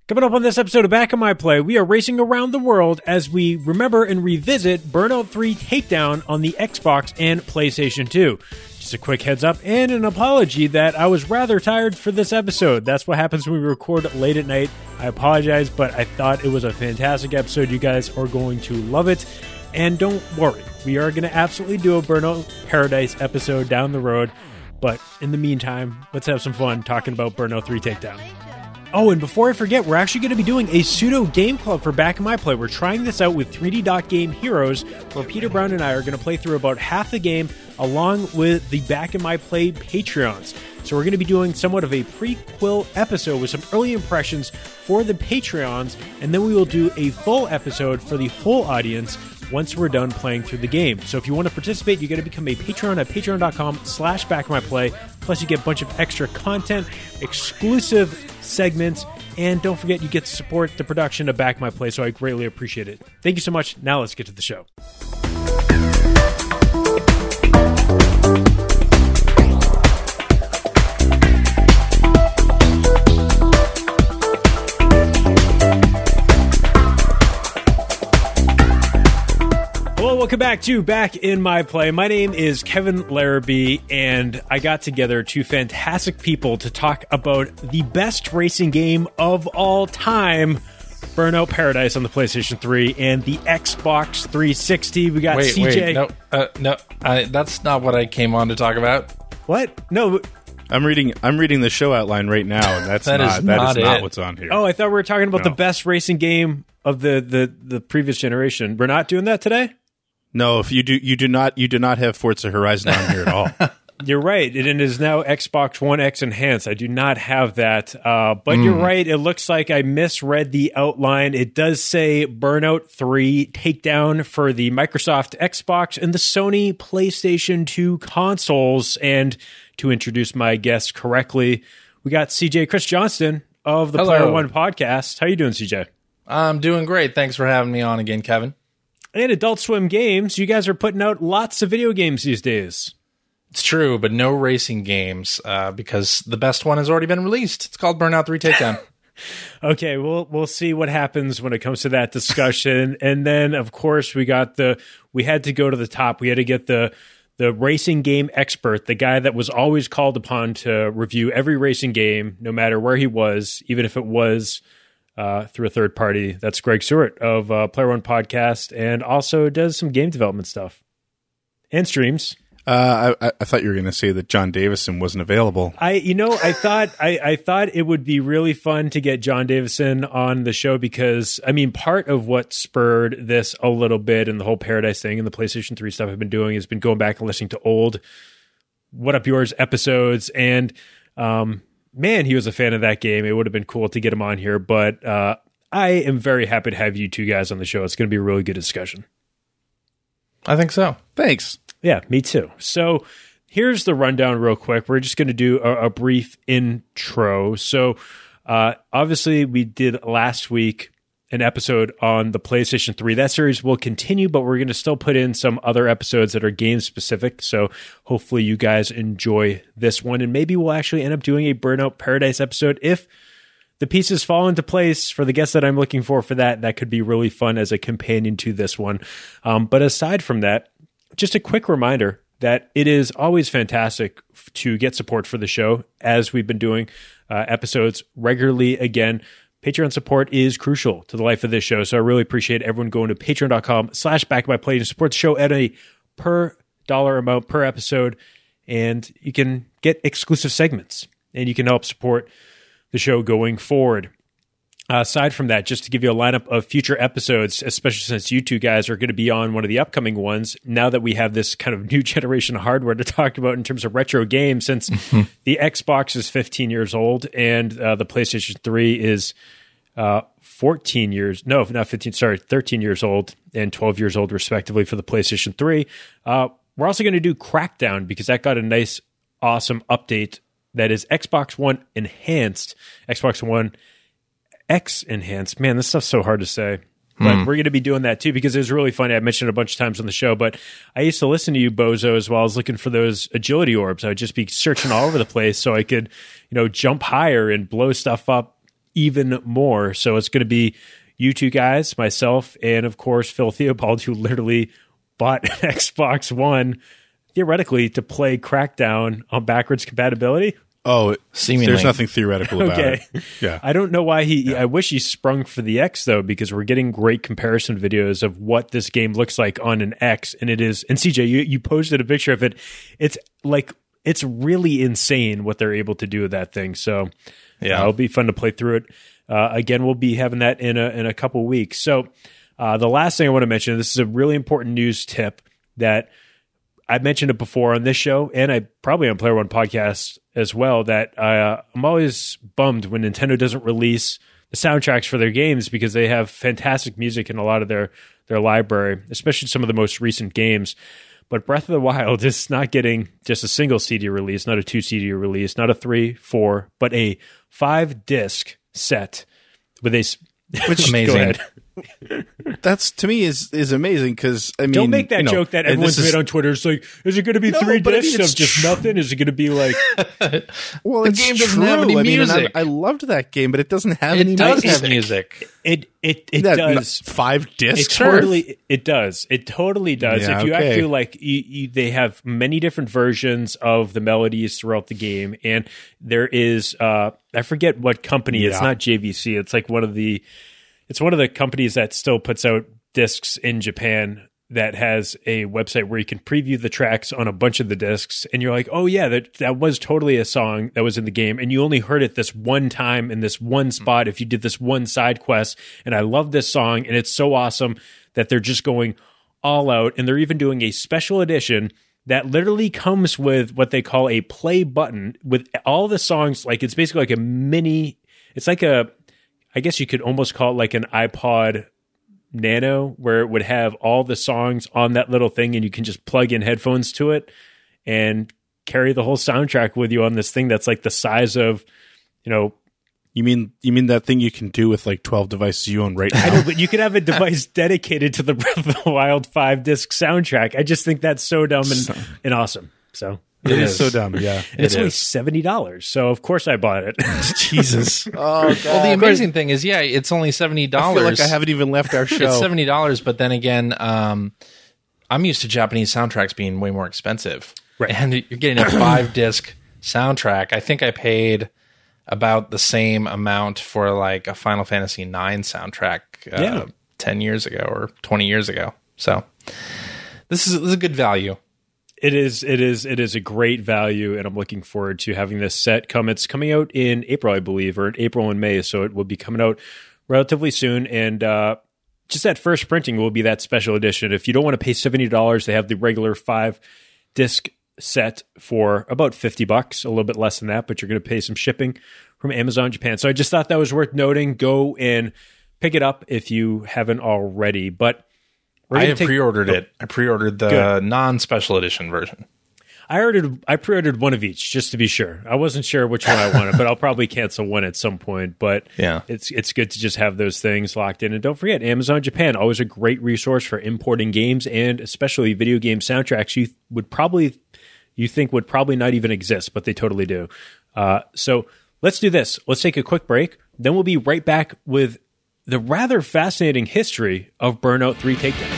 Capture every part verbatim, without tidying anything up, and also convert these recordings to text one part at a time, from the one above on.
Coming up on this episode of Back in My Play, we are racing around the world as we remember and revisit Burnout three Takedown on the Xbox and PlayStation two. Just a quick heads up and an apology that I was rather tired for this episode. That's what happens when we record late at night. I apologize, but I thought it was a fantastic episode. You guys are going to love it. And don't worry, we are going to absolutely do a Burnout Paradise episode down the road. But in the meantime, let's have some fun talking about Burnout three Takedown. Oh, and before I forget, we're actually going to be doing a pseudo game club for Back in My Play. We're trying this out with three D Dot Game Heroes, where Peter Brown and I are going to play through about half the game along with the Back in My Play Patreons. So we're going to be doing somewhat of a prequel episode with some early impressions for the Patreons, and then we will do a full episode for the whole audience once we're done playing through the game. So if you want to participate, you got to become a Patreon at patreon.com slash back in my play. Plus you get a bunch of extra content, exclusive segments, and don't forget you get to support the production of Back in My Play, so I greatly appreciate it. Thank you so much. Now let's get to the show. Welcome back to Back in My Play. My name is Kevin Larrabee, and I got together two fantastic people to talk about the best racing game of all time, Burnout Paradise on the PlayStation three and the Xbox three sixty. We got wait, C J. Wait, no, uh, no, I, that's not what I came on to talk about. What? No. I'm reading. I'm reading the show outline right now, and that's that not, is that not is not it. what's on here. Oh, I thought we were talking about No. the best racing game of the, the, the previous generation. We're not doing that today? No, if you do, you do not, you do not have Forza Horizon on here at all. You're right. It is now Xbox One X Enhanced. I do not have that. Uh, but mm. you're right. It looks like I misread the outline. It does say Burnout three Takedown for the Microsoft Xbox and the Sony PlayStation two consoles. And to introduce my guest correctly, we got C J Chris Johnston of the Hello. Player One Podcast. How you doing, C J? I'm doing great. Thanks for having me on again, Kevin. And Adult Swim Games. You guys are putting out lots of video games these days. It's true, but no racing games uh, because the best one has already been released. It's called Burnout three Takedown. Okay, we'll we'll see what happens when it comes to that discussion. And then, of course, we got the we had to go to the top. We had to get the the racing game expert, the guy that was always called upon to review every racing game, no matter where he was, even if it was uh, through a third party. That's Greg Stewart of uh, Player One Podcast, and also does some game development stuff and streams. Uh, I, I thought you were going to say that John Davison wasn't available. I, you know, I thought I, I thought it would be really fun to get John Davison on the show because, I mean, part of what spurred this a little bit and the whole Paradise thing and the PlayStation three stuff I've been doing has been going back and listening to old What Up Yours episodes. And um, man, he was a fan of that game. It would have been cool to get him on here, but uh, I am very happy to have you two guys on the show. It's going to be a really good discussion. I think so. Thanks. Yeah, me too. So here's the rundown real quick. We're just going to do a, a brief intro. So uh, obviously we did last week an episode on the PlayStation three. That series will continue, but we're going to still put in some other episodes that are game specific. So hopefully you guys enjoy this one. And maybe we'll actually end up doing a Burnout Paradise episode if the pieces fall into place for the guests that I'm looking for for that. That could be really fun as a companion to this one. Um, but aside from that, just a quick reminder that it is always fantastic to get support for the show as we've been doing uh, episodes regularly. Again, Patreon support is crucial to the life of this show. So I really appreciate everyone going to patreon.com slash back by play to support the show at a per dollar amount per episode. And you can get exclusive segments and you can help support the show going forward. Uh, aside from that, just to give you a lineup of future episodes, especially since you two guys are going to be on one of the upcoming ones, now that we have this kind of new generation hardware to talk about in terms of retro games, since the Xbox is fifteen years old and uh, the PlayStation three is uh, fourteen years, no, not fifteen, sorry, thirteen years old and twelve years old, respectively, for the PlayStation three. Uh, we're also going to do Crackdown because that got a nice, awesome update that is Xbox One enhanced, Xbox One X enhanced. Man, this stuff's so hard to say. But mm. we're going to be doing that too because it was really funny. I mentioned it a bunch of times on the show, but I used to listen to you, Bozo, as well. I was looking for those agility orbs. I would just be searching all over the place so I could, you know, jump higher and blow stuff up even more. So it's going to be you two guys, myself, and of course Phil Theobald, who literally bought an Xbox One theoretically to play Crackdown on backwards compatibility. Oh, Seemingly. There's nothing theoretical about Okay. it. Yeah. I don't know why he. I wish he sprung for the X though, because we're getting great comparison videos of what this game looks like on an X, and it is. And C J, you you posted a picture of it. It's like it's really insane what they're able to do with that thing. So yeah, uh, it'll be fun to play through it. Uh, again, we'll be having that in a in a couple weeks. So uh, the last thing I want to mention. This is a really important news tip that I mentioned it before on this show, and I probably on Player One podcast as well, that uh, I'm always bummed when Nintendo doesn't release the soundtracks for their games, because they have fantastic music in a lot of their, their library, especially some of the most recent games. But Breath of the Wild is not getting just a single C D release, not a two C D release, not a three, four, but a five-disc set with a... Which amazing. That's to me is is amazing because I mean, don't make that you know, joke that everyone's made is, on Twitter. It's like, is it going to be No, three but I mean, discs it's of just tr- nothing? Is it going to be like? Well, The it's game doesn't true. have any I mean, and music. I, I loved that game, but it doesn't have It any does music. have music. It it it That- does. five It discs. totally it does. It totally does. Yeah, if you okay. actually like, you, you, they have many different versions of the melodies throughout the game, and there is uh, I forget what company. It's Yeah. not J V C. It's like one of the. It's one of the companies that still puts out discs in Japan that has a website where you can preview the tracks on a bunch of the discs, and you're like, oh yeah, that that was totally a song that was in the game, and you only heard it this one time in this one spot if you did this one side quest. And I love this song, and it's so awesome that they're just going all out, and they're even doing a special edition that literally comes with what they call a play button with all the songs. Like, it's basically like a mini, it's like a, I guess you could almost call it like an iPod Nano, where it would have all the songs on that little thing, and you can just plug in headphones to it and carry the whole soundtrack with you on this thing that's like the size of, you know, You mean you mean that thing you can do with like twelve devices you own right now? I know, but you could have a device dedicated to the Breath of the Wild five disc soundtrack. I just think that's so dumb and, So- and awesome. So It It is is. so dumb. Yeah. and it's It only is. seventy dollars. So of course I bought it. Jesus. Oh, God. Well, the amazing thing is, yeah, it's only seventy I dollars. feel like I haven't even left our show. It's seventy dollars, but then again, um, I'm used to Japanese soundtracks being way more expensive. Right. And you're getting a five disc soundtrack. I think I paid about the same amount for like a Final Fantasy nine soundtrack uh, Yeah. ten years ago or twenty years ago. So this is, this is a good value. It is, it is, it is a great value, and I'm looking forward to having this set come. It's coming out in April, I believe, or in April and May, so it will be coming out relatively soon. And uh, just that first printing will be that special edition. If you don't want to pay seventy dollars, they have the regular five disc set for about fifty bucks, a little bit less than that, but you're going to pay some shipping from Amazon Japan. So I just thought that was worth noting. Go and pick it up if you haven't already. But we're I gonna have take- pre-ordered it. I pre-ordered the Good. non-special edition version. I ordered. I pre-ordered one of each just to be sure. I wasn't sure which one I wanted, but I'll probably cancel one at some point. But Yeah. it's it's good to just have those things locked in. And don't forget, Amazon Japan, always a great resource for importing games, and especially video game soundtracks you would probably you think would probably not even exist, but they totally do. Uh, so let's do this. Let's take a quick break. Then we'll be right back with the rather fascinating history of Burnout three Takedown.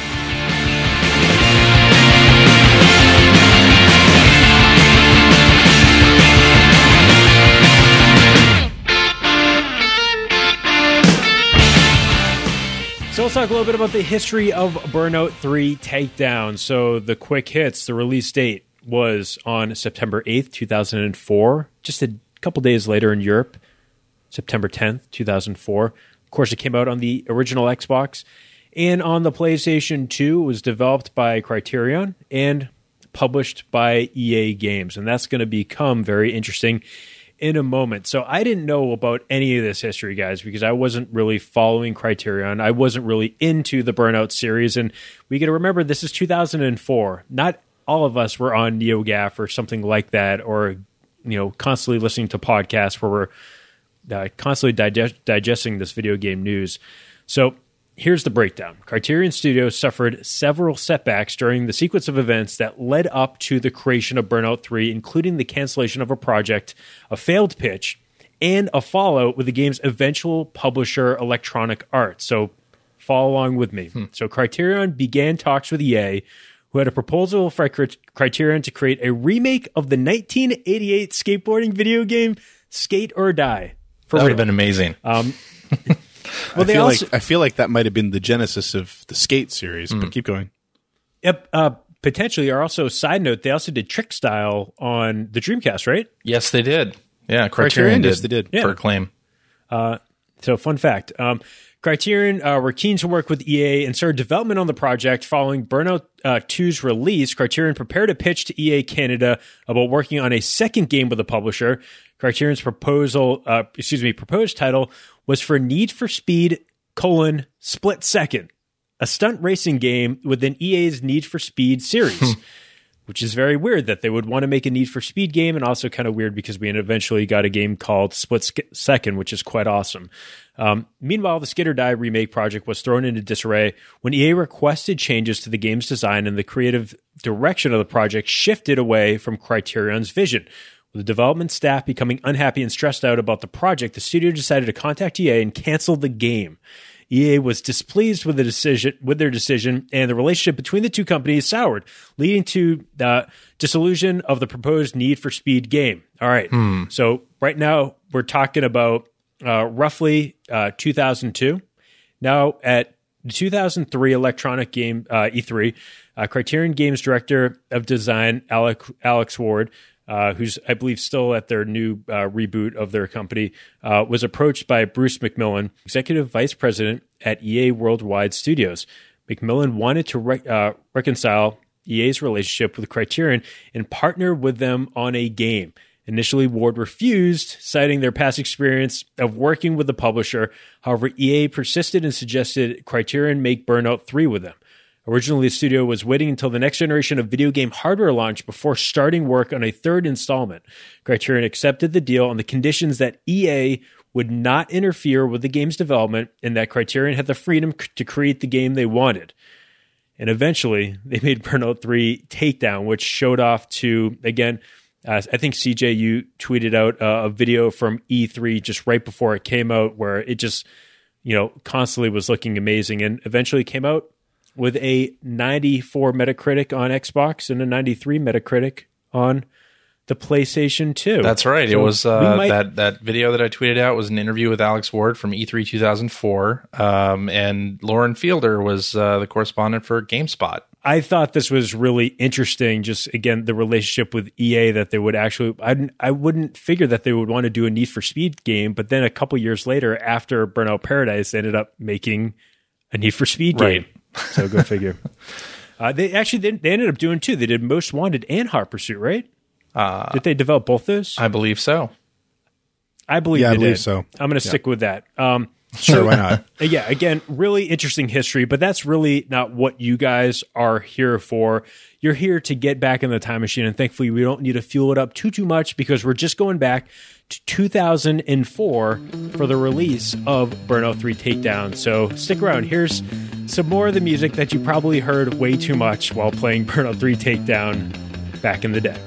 So let's talk a little bit about the history of Burnout three Takedown. So the quick hits, the release date was on September eighth, two thousand four. Just a couple days later in Europe, September tenth, two thousand four. Of course, it came out on the original Xbox. And on the PlayStation two, it was developed by Criterion and published by E A Games. And that's going to become very interesting in a moment. So I didn't know about any of this history, guys, because I wasn't really following Criterion. I wasn't really into the Burnout series. And we got to remember, this is two thousand four. Not all of us were on NeoGAF or something like that, or, you know, constantly listening to podcasts where we're uh, constantly digest- digesting this video game news. So here's the breakdown. Criterion Studios suffered several setbacks during the sequence of events that led up to the creation of Burnout three, including the cancellation of a project, a failed pitch, and a fallout with the game's eventual publisher, Electronic Arts. So follow along with me. Hmm. So Criterion began talks with E A, who had a proposal for Criterion to create a remake of the nineteen eighty-eight skateboarding video game Skate or Die. That would have been amazing. Um, well, I, they feel also, like, I feel like that might have been the genesis of the Skate series, mm. but keep going. Yep. Uh, potentially, or also, side note, they also did Trick Style on the Dreamcast, right? Yes, they did. Yeah, Criterion, Criterion did. Yes, they did. Yeah. For Acclaim. Uh, so, fun fact. Um, Criterion uh, were keen to work with E A and started development on the project. Following Burnout uh, two's release, Criterion prepared a pitch to E A Canada about working on a second game with the publisher. Criterion's proposal, uh, excuse me, proposed title was for Need for Speed, colon, Split Second, a stunt racing game within E A's Need for Speed series, which is very weird that they would want to make a Need for Speed game, and also kind of weird because we eventually got a game called Split Second, which is quite awesome. Um, meanwhile, the Skate or Die remake project was thrown into disarray when E A requested changes to the game's design, and the creative direction of the project shifted away from Criterion's vision. With the development staff becoming unhappy and stressed out about the project, the studio decided to contact E A and cancel the game. E A was displeased with the decision, with their decision, and the relationship between the two companies soured, leading to the dissolution of the proposed Need for Speed game. All right, hmm. So right now we're talking about uh, roughly uh, two thousand two. Now at the two thousand three Electronic Game uh, E three, uh, Criterion Games Director of Design Alec, Alex Ward, Uh, who's, I believe, still at their new uh, reboot of their company, uh, was approached by Bruce McMillan, Executive Vice President at E A Worldwide Studios. McMillan wanted to re- uh, reconcile E A's relationship with Criterion and partner with them on a game. Initially, Ward refused, citing their past experience of working with the publisher. However, E A persisted and suggested Criterion make Burnout three with them. Originally, the studio was waiting until the next generation of video game hardware launch before starting work on a third installment. Criterion accepted the deal on the conditions that E A would not interfere with the game's development and that Criterion had the freedom to create the game they wanted. And eventually, they made Burnout three Takedown, which showed off to, again, uh, I think C J, you tweeted out uh, a video from E three just right before it came out where it just, you know, constantly was looking amazing and eventually came out with a ninety-four Metacritic on Xbox and a ninety-three Metacritic on the PlayStation two. That's right. So it was uh, might... that that video that I tweeted out was an interview with Alex Ward from E three two thousand four, um, and Lauren Fielder was uh, the correspondent for GameSpot. I thought this was really interesting. Just again, the relationship with E A that they would actually. I I wouldn't figure that they would want to do a Need for Speed game, but then a couple years later, after Burnout Paradise, they ended up making a Need for Speed game. Right. So go figure. uh, they actually they, they ended up doing two. They did Most Wanted and Hot Pursuit, right? Uh, did they develop both those? I believe so. I believe. Yeah, they I believe did. so. I'm going to yeah. stick with that. Um, sure, why not? Yeah, again, really interesting history, but that's really not what you guys are here for. You're here to get back in the time machine, and thankfully, we don't need to fuel it up too too much because we're just going back to two thousand four for the release of Burnout three Takedown. So stick around. Here's some more of the music that you probably heard way too much while playing Burnout three Takedown back in the day.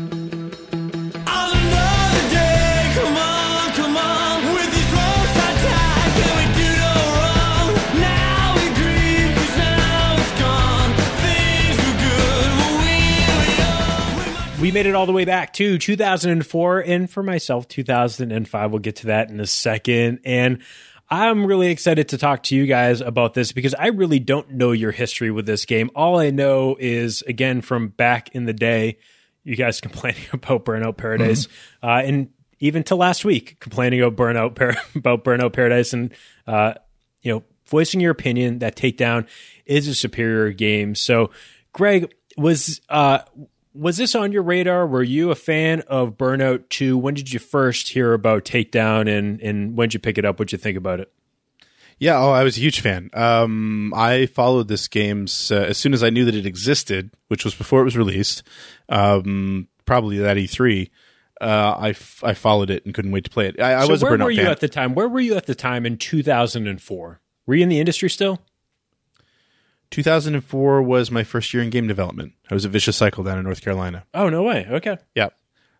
We made it all the way back to two thousand four, and for myself, two thousand five. We'll get to that in a second. And I'm really excited to talk to you guys about this because I really don't know your history with this game. All I know is, again, from back in the day, you guys complaining about Burnout Paradise, mm-hmm. uh, and even to last week, complaining about Burnout Par- about Burnout Paradise, and uh, you know, voicing your opinion that Takedown is a superior game. So, Greg, was uh, was this on your radar? Were you a fan of Burnout two? When did you first hear about Takedown, and and when did you pick it up? What'd you think about it? Yeah, oh, I was a huge fan. Um, I followed this game uh, as soon as I knew that it existed, which was before it was released, um, probably at E three. Uh, I, f- I followed it and couldn't wait to play it. I, I so was a Burnout fan. Where were you at the time? Where were you at the time in two thousand four? Were you in the industry still? two thousand four was my first year in game development. I was at Vicious Cycle down in North Carolina. Oh, no way. Okay. Yeah.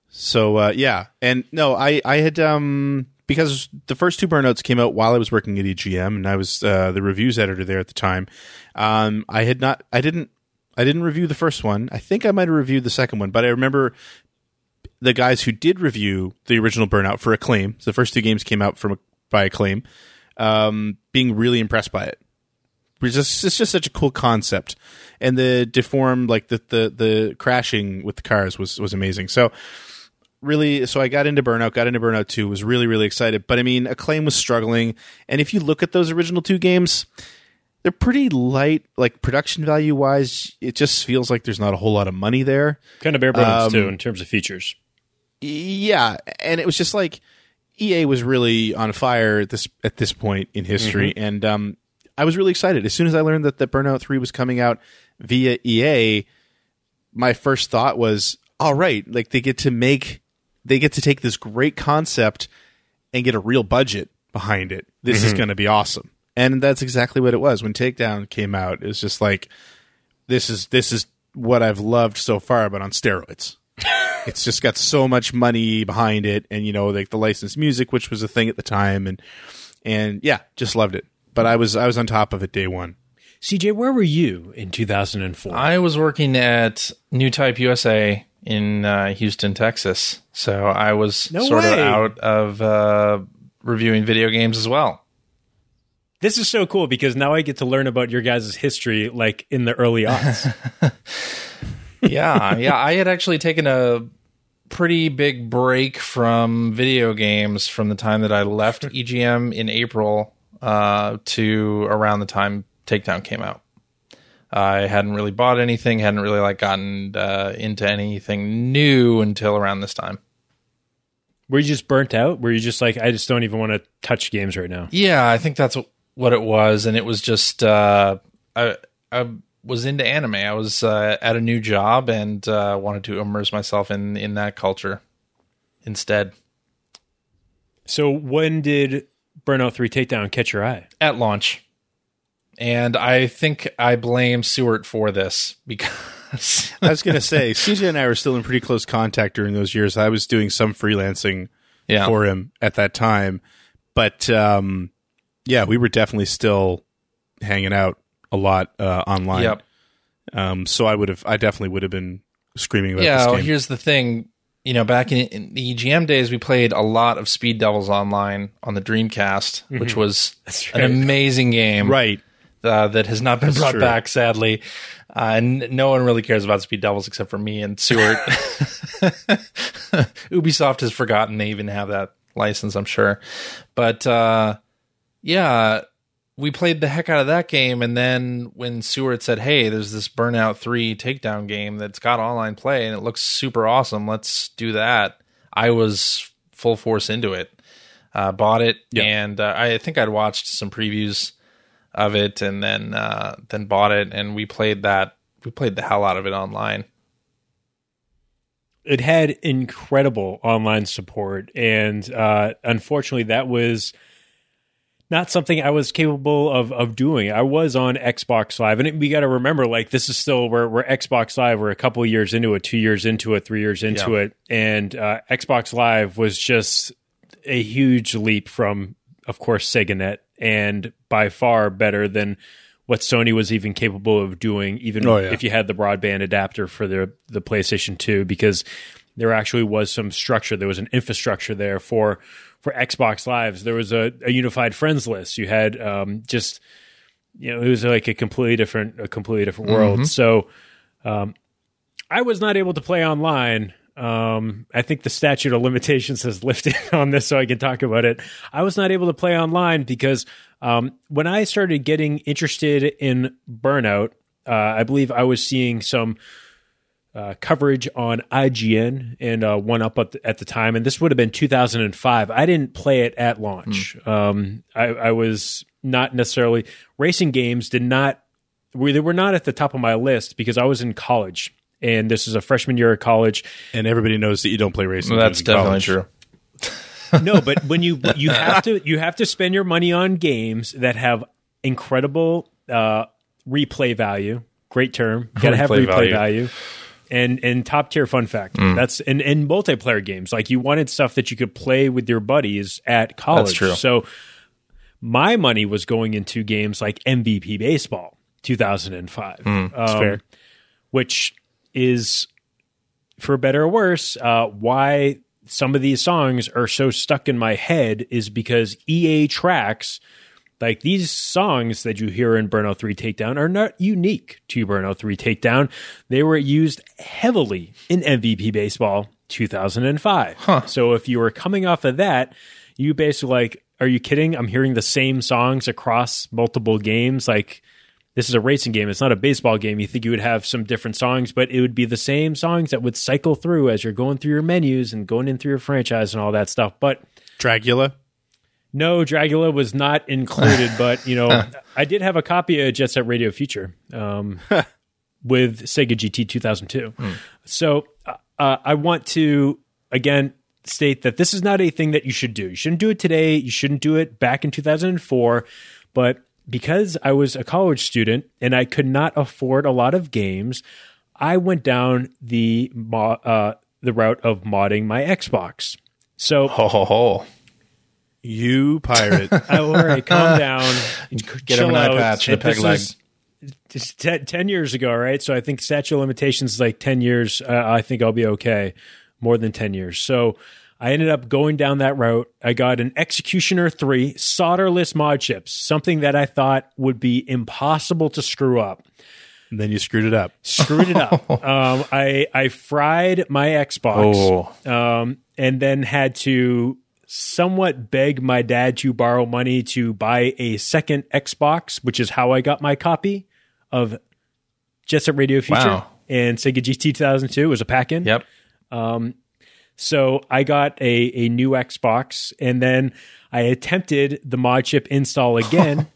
So uh, yeah, and no, I I had um because the first two Burnouts came out while I was working at E G M, and I was uh, the reviews editor there at the time. Um, I had not, I didn't, I didn't review the first one. I think I might have reviewed the second one, but I remember the guys who did review the original Burnout for Acclaim. So the first two games came out from by Acclaim, um, being really impressed by it. It's just, it's just such a cool concept, and the deformed, like the the the crashing with the cars was was amazing. So. Really, so I got into Burnout, got into Burnout two, was really, really excited. But I mean, Acclaim was struggling. And if you look at those original two games, they're pretty light, like production value wise. It just feels like there's not a whole lot of money there. Kind of bare bones, um, too, in terms of features. Yeah. And it was just like E A was really on fire at this, at this point in history. Mm-hmm. And um, I was really excited. As soon as I learned that the Burnout three was coming out via E A, my first thought was, all right, like they get to make. They get to take this great concept and get a real budget behind it. This mm-hmm. is going to be awesome. And that's exactly what it was. When Takedown came out, it was just like, this is this is what I've loved so far, but on steroids. It's just got so much money behind it, and you know, like the licensed music, which was a thing at the time, and and yeah, just loved it. But I was I was on top of it day one. C J, where were you in two thousand four? I was working at New Type U S A in uh, Houston, Texas. So I was no sort way. of out of uh, reviewing video games as well. This is so cool because now I get to learn about your guys' history like in the early aughts. yeah, yeah. I had actually taken a pretty big break from video games from the time that I left E G M in April uh, to around the time Takedown came out. I hadn't really bought anything, hadn't really like gotten uh, into anything new until around this time. Were you just burnt out? Were you just like, I just don't even want to touch games right now? Yeah, I think that's what it was. And it was just, uh, I, I was into anime. I was uh, at a new job and uh, wanted to immerse myself in, in that culture instead. So when did Burnout three Takedown catch your eye? At launch. And I think I blame Seward for this because I was going to say, C J and I were still in pretty close contact during those years. I was doing some freelancing yeah. for him at that time. But um, yeah, we were definitely still hanging out a lot uh, online. Yep. Um, so I would have, I definitely would have been screaming about yeah, this game. Well, here's the thing. You know, back in, in the E G M days, we played a lot of Speed Devils Online on the Dreamcast, mm-hmm. which was right. an amazing game. Right. Uh, that has not been That's brought true. back, sadly. Uh, and no one really cares about Speed Devils except for me and Seward. Ubisoft has forgotten they even have that license, I'm sure. But uh, yeah, we played the heck out of that game. And then when Seward said, hey, there's this Burnout three Takedown game that's got online play and it looks super awesome, let's do that. I was full force into it. Uh, bought it, yep. and uh, I think I'd watched some previews of it, and then uh, then bought it, and we played that. We played the hell out of it online. It had incredible online support, and uh, unfortunately, that was not something I was capable of of doing. I was on Xbox Live, and it, we got to remember, like this is still we're, we're Xbox Live. We're a couple of years into it, two years into it, three years into yeah. it, and uh, Xbox Live was just a huge leap from, of course, SegaNet. And by far better than what Sony was even capable of doing, even oh, yeah. if you had the broadband adapter for the the PlayStation two, because there actually was some structure. There was an infrastructure there for for Xbox Lives. There was a, a unified friends list. You had um, just, you know, it was like a completely different a completely different world. Mm-hmm. So um, I was not able to play online. Um, I think the statute of limitations has lifted on this, so I can talk about it. I was not able to play online because um, when I started getting interested in Burnout, uh, I believe I was seeing some uh, coverage on I G N and uh, one up at the, at the time, and this would have been two thousand five. I didn't play it at launch. Mm. Um, I, I was not necessarily racing games. Did not they were not at the top of my list because I was in college. And this is a freshman year of college. And everybody knows that you don't play racing. Well, that's definitely true. No, but when you you have to you have to spend your money on games that have incredible uh, replay value. Great term. You got to have replay value. value. And and top tier fun fact. Mm. That's in, in multiplayer games. Like you wanted stuff that you could play with your buddies at college. That's true. So my money was going into games like M V P Baseball two thousand five. Mm, that's um, fair. Which is, for better or worse, uh, why some of these songs are so stuck in my head is because E A tracks, like these songs that you hear in Burnout three Takedown, are not unique to Burnout three Takedown. They were used heavily in M V P Baseball two thousand five. Huh. So if you were coming off of that, you basically like, are you kidding? I'm hearing the same songs across multiple games. Like, this is a racing game. It's not a baseball game. You think you would have some different songs, but it would be the same songs that would cycle through as you're going through your menus and going in through your franchise and all that stuff. But Dragula? No, Dragula was not included, but, you know, I did have a copy of Jet Set Radio Future um, with Sega G T two thousand two. Hmm. So uh, I want to, again, state that this is not a thing that you should do. You shouldn't do it today. You shouldn't do it back in two thousand four. But because I was a college student and I could not afford a lot of games, I went down the mo- uh, the route of modding my Xbox. So, ho ho ho. You pirate. All right, calm down. Get him an eye patch and a peg leg. Just ten, ten years ago, right? So I think statute of limitations is like ten years. Uh, I think I'll be okay. More than ten years. So I ended up going down that route. I got an Executioner three solderless mod chips, something that I thought would be impossible to screw up. And then you screwed it up. Screwed it up. um, I I fried my Xbox, oh. um, and then had to somewhat beg my dad to borrow money to buy a second Xbox, which is how I got my copy of Jet Set Radio Future wow. and Sega G T two thousand two. It was a pack-in. Yep. Um, so I got a, a new Xbox, and then I attempted the mod chip install again.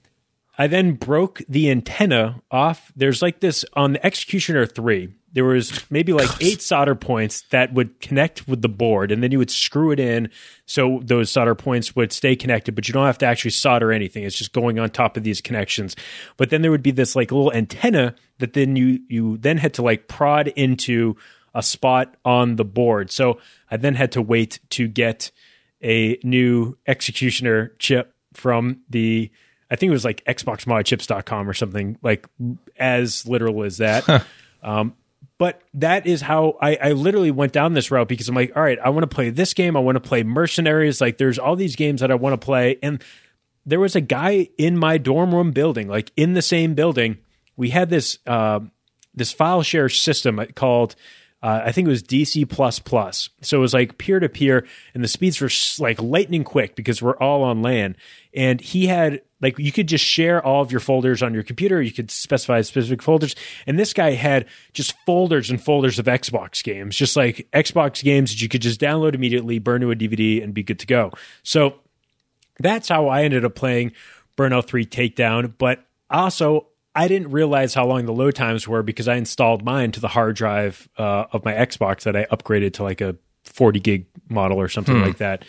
I then broke the antenna off. There's like this on the Executioner three. There was maybe like eight solder points that would connect with the board, and then you would screw it in so those solder points would stay connected, but you don't have to actually solder anything. It's just going on top of these connections. But then there would be this like little antenna that then you you then had to like prod into a spot on the board. So I then had to wait to get a new Executioner chip from the, I think it was like xbox mod chips dot com or something, like as literal as that. um, but that is how I, I literally went down this route, because I'm like, all right, I want to play this game. I want to play Mercenaries. Like there's all these games that I want to play. And there was a guy in my dorm room building, like in the same building. We had this, uh, this file share system called, Uh, I think it was D C plus plus. So it was like peer-to-peer, and the speeds were like lightning quick because we're all on LAN. And he had, like, you could just share all of your folders on your computer. You could specify specific folders. And this guy had just folders and folders of Xbox games, just like Xbox games that you could just download immediately, burn to a D V D, and be good to go. So that's how I ended up playing Burnout three Takedown. But also, I didn't realize how long the load times were because I installed mine to the hard drive uh, of my Xbox that I upgraded to like a forty gig model or something hmm. like that.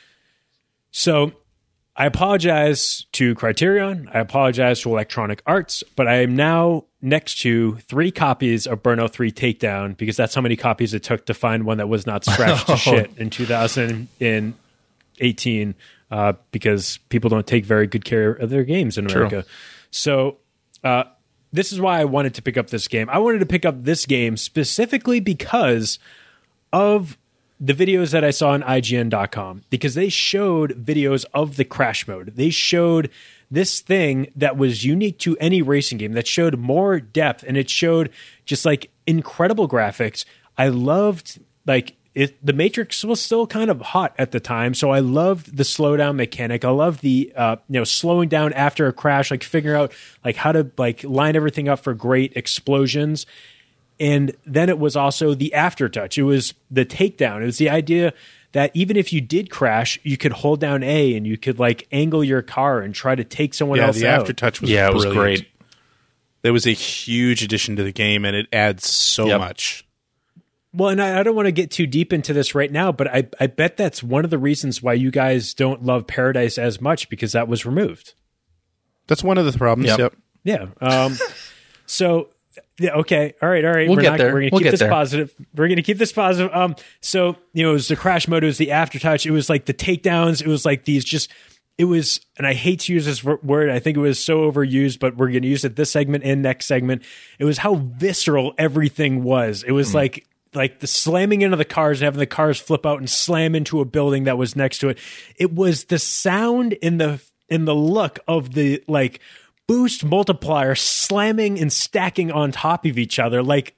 So I apologize to Criterion. I apologize to Electronic Arts, but I am now next to three copies of Burnout three Takedown, because that's how many copies it took to find one that was not scratched to shit in two thousand eighteen, uh, because people don't take very good care of their games in America. True. So Uh, this is why I wanted to pick up this game. I wanted to pick up this game specifically because of the videos that I saw on I G N dot com, because they showed videos of the crash mode. They showed this thing that was unique to any racing game, that showed more depth, and it showed just like incredible graphics. I loved like it, the Matrix was still kind of hot at the time, so I loved the slowdown mechanic. I loved the uh, you know slowing down after a crash, like figuring out like how to like line everything up for great explosions. And then it was also the aftertouch. It was the takedown. It was the idea that even if you did crash, you could hold down A and you could like angle your car and try to take someone yeah, else the out. The aftertouch was yeah, brilliant. It was great. It was a huge addition to the game, and it adds so yep. much. Well, and I, I don't want to get too deep into this right now, but I, I bet that's one of the reasons why you guys don't love Paradise as much, because that was removed. That's one of the problems. Yep. yep. Yeah. Um, so Yeah. Okay. All right. All right. We'll we're get not, there. We're going to We'll keep get this there. positive. We're going to keep this positive. Um. So you know, it was the crash mode. It was the aftertouch. It was like the takedowns. It was like these just. It was, and I hate to use this word. I think it was so overused, but we're going to use it this segment and next segment. It was how visceral everything was. It was mm. like like the slamming into the cars and having the cars flip out and slam into a building that was next to it. It was the sound in the in the look of the like boost multiplier slamming and stacking on top of each other, like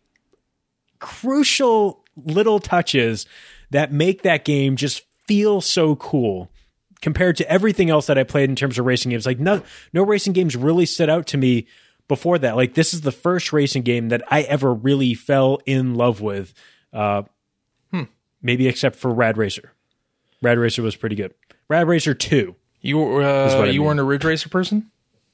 crucial little touches that make that game just feel so cool. Compared to everything else that I played in terms of racing games, like no, no racing games really stood out to me before that. Like this is the first racing game that I ever really fell in love with. Uh, hmm. Maybe except for Rad Racer. Rad Racer was pretty good. Rad Racer two. You uh, you mean. weren't a Ridge Racer person?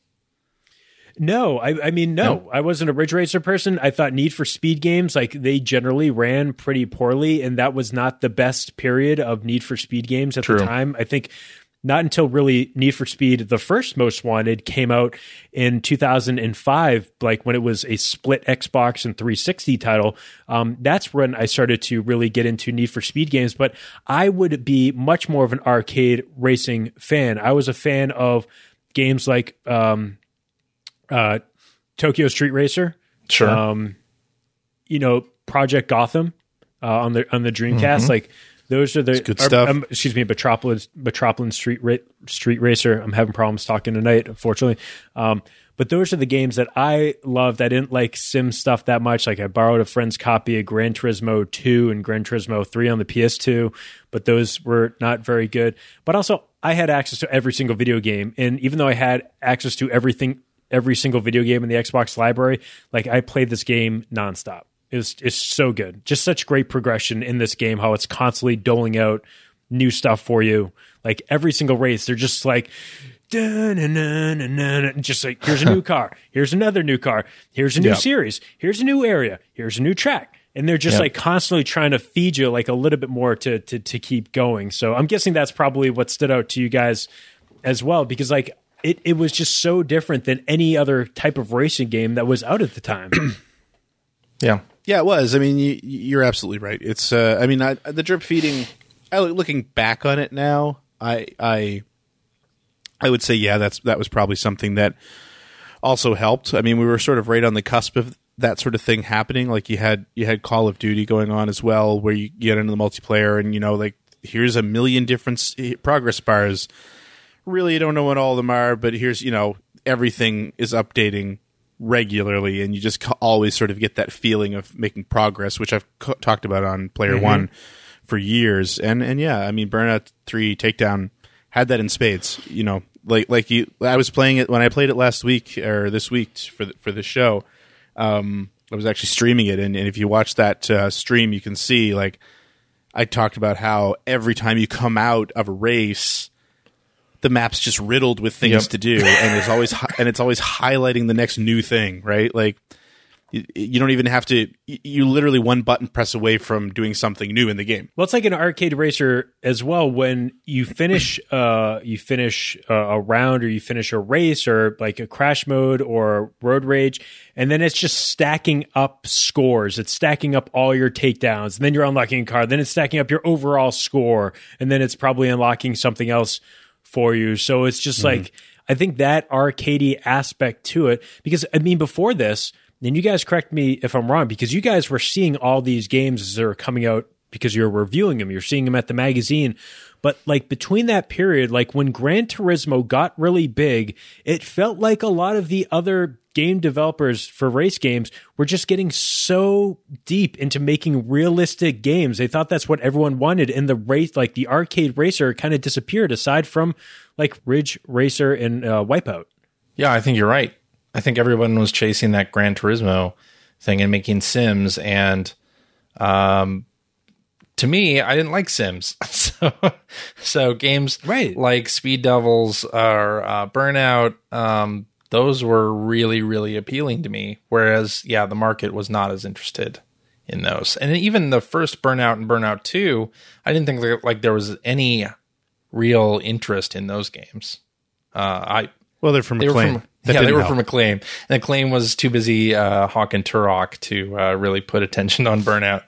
No, I, I mean, no, no, I wasn't a Ridge Racer person. I thought Need for Speed games, like they generally ran pretty poorly, and that was not the best period of Need for Speed games at True. the time. I think not until really Need for Speed, the first Most Wanted, came out in two thousand five, like when it was a split Xbox and three sixty title. Um, that's when I started to really get into Need for Speed games, but I would be much more of an arcade racing fan. I was a fan of games like... Um, Uh, Tokyo Street Racer, sure. Um, you know, Project Gotham uh, on the on the Dreamcast. Mm-hmm. Like those are the good or, stuff. Um, excuse me, Metropolis Metropolis Street Ra- Street Racer. I'm having problems talking tonight, unfortunately. Um, but those are the games that I loved. I didn't like sim stuff that much. Like I borrowed a friend's copy of Gran Turismo two and Gran Turismo three on the P S two, but those were not very good. But also, I had access to every single video game, and even though I had access to everything. every single video game in the Xbox library, like I played this game nonstop. It was, it's so good. Just such great progression in this game, how it's constantly doling out new stuff for you. Like every single race, they're just like, just like, here's a new car. Here's another new car. Here's a new yep. series. Here's a new area. Here's a new track. And they're just yep. like constantly trying to feed you like a little bit more to, to, to keep going. So I'm guessing that's probably what stood out to you guys as well, because like, It it was just so different than any other type of racing game that was out at the time. yeah, yeah, it was. I mean, you, you're absolutely right. It's. Uh, I mean, I, the drip feeding. I, looking back on it now, I I I would say, yeah, that's that was probably something that also helped. I mean, we were sort of right on the cusp of that sort of thing happening. Like you had you had Call of Duty going on as well, where you get into the multiplayer, and you know, like here's a million different progress bars. Really, I don't know what all of them are, but here's, you know, everything is updating regularly, and you just always sort of get that feeling of making progress, which I've co- talked about on Player mm-hmm. One for years. And and yeah, I mean, Burnout three Takedown had that in spades. You know, like like you, I was playing it when I played it last week or this week for the, for the show. Um, I was actually streaming it, and, and if you watch that uh, stream, you can see like I talked about how every time you come out of a race, the map's just riddled with things yep. to do, and it's always and it's always highlighting the next new thing, right? Like you, you don't even have to. You literally one button press away from doing something new in the game. Well, it's like an arcade racer as well. When you finish, uh, you finish a round, or you finish a race, or like a crash mode or road rage, and then it's just stacking up scores. It's stacking up all your takedowns, and then you're unlocking a car. Then it's stacking up your overall score, and then it's probably unlocking something else for you. So it's just mm-hmm. like, I think that arcadey aspect to it, because I mean, before this, and you guys correct me if I'm wrong, because you guys were seeing all these games as they were coming out because you're reviewing them, you're seeing them at the magazine. But like between that period, like when Gran Turismo got really big, it felt like a lot of the other game developers for race games were just getting so deep into making realistic games. They thought that's what everyone wanted. And the race, like the arcade racer kind of disappeared aside from like Ridge Racer and uh, Wipeout. Yeah, I think you're right. I think everyone was chasing that Gran Turismo thing and making Sims. And um, to me, I didn't like Sims. so, so games right. like Speed Devils or uh, Burnout, um, those were really, really appealing to me. Whereas, yeah, the market was not as interested in those. And even the first Burnout and Burnout two, I didn't think like there was any real interest in those games. Uh, I Well, they're from They were Acclaim. from, That yeah, they didn't were help. from Acclaim. And Acclaim was too busy uh, hawking Turok to uh, really put attention on Burnout.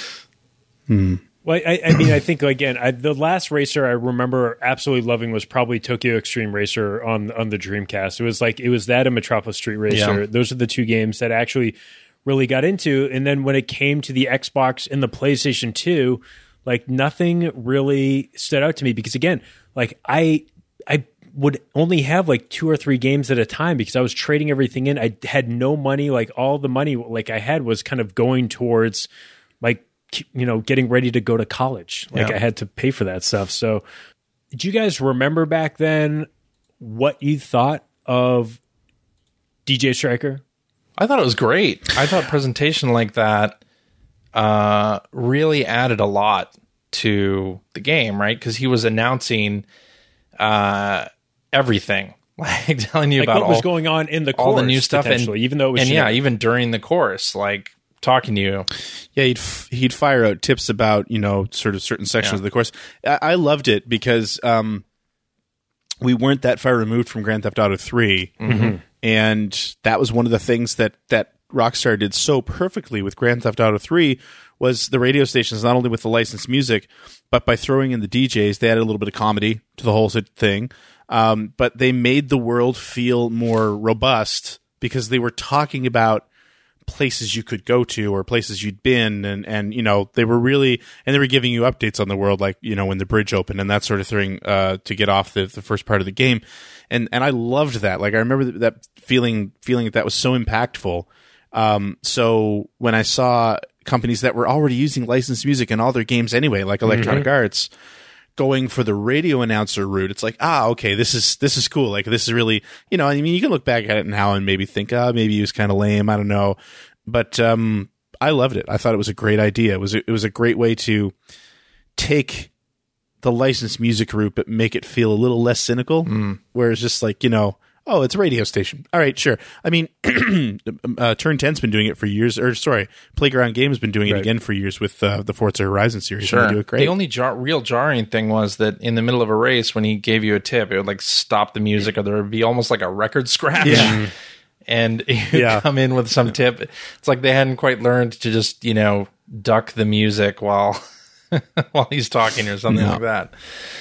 Well, I, I mean, I think again, I, the last racer I remember absolutely loving was probably Tokyo Extreme Racer on on the Dreamcast. It was like it was that and Metropolis Street Racer. Yeah. Those are the two games that I actually really got into. And then when it came to the Xbox and the PlayStation two, like nothing really stood out to me because again, like I I would only have like two or three games at a time because I was trading everything in. I had no money. Like all the money like I had was kind of going towards like, you know, getting ready to go to college. Like Yeah. I had to pay for that stuff. So do you guys remember back then what you thought of D J Striker? I thought it was great. I thought presentation like that uh, really added a lot to the game, right? Because he was announcing uh, everything, like telling you Like about what all, was going on in the course, all the new stuff, and, potentially, even though it was and yeah, generic. even during the course, like talking to you. Yeah, he'd f- he'd fire out tips about, you know, sort of certain sections Yeah. of the course. I, I loved it because um, we weren't that far removed from Grand Theft Auto three, and that was one of the things that that Rockstar did so perfectly with Grand Theft Auto three was the radio stations, not only with the licensed music, but by throwing in the D Js, they added a little bit of comedy to the whole thing. Um, but they made the world feel more robust because they were talking about places you could go to or places you'd been, and and you know they were really and they were giving you updates on the world, like you know when the bridge opened and that sort of thing, uh, to get off the, the first part of the game, and and I loved that. Like I remember that, that feeling feeling that that was so impactful. Um, so when I saw companies that were already using licensed music in all their games anyway, like Electronic Arts, going for the radio announcer route, it's like, ah, okay, this is this is cool. Like this is really, you know, I mean, you can look back at it now and maybe think, ah, maybe he was kind of lame. I don't know, but um, I loved it. I thought it was a great idea. It was a, it was a great way to take the licensed music route, but make it feel a little less cynical. Mm. Where it's just like, you know, oh, it's a radio station. All right, sure. I mean, uh, Turn ten's been doing it for years. Or sorry, Playground Games has been doing it Right. again for years with uh, the Forza Horizon series. Sure. And they do it great. The only jar- real jarring thing was that in the middle of a race, when he gave you a tip, it would like stop the music, or there would be almost like a record scratch. Yeah. And you Yeah. come in with some tip. It's like they hadn't quite learned to just, you know, duck the music while while he's talking or something No. like that.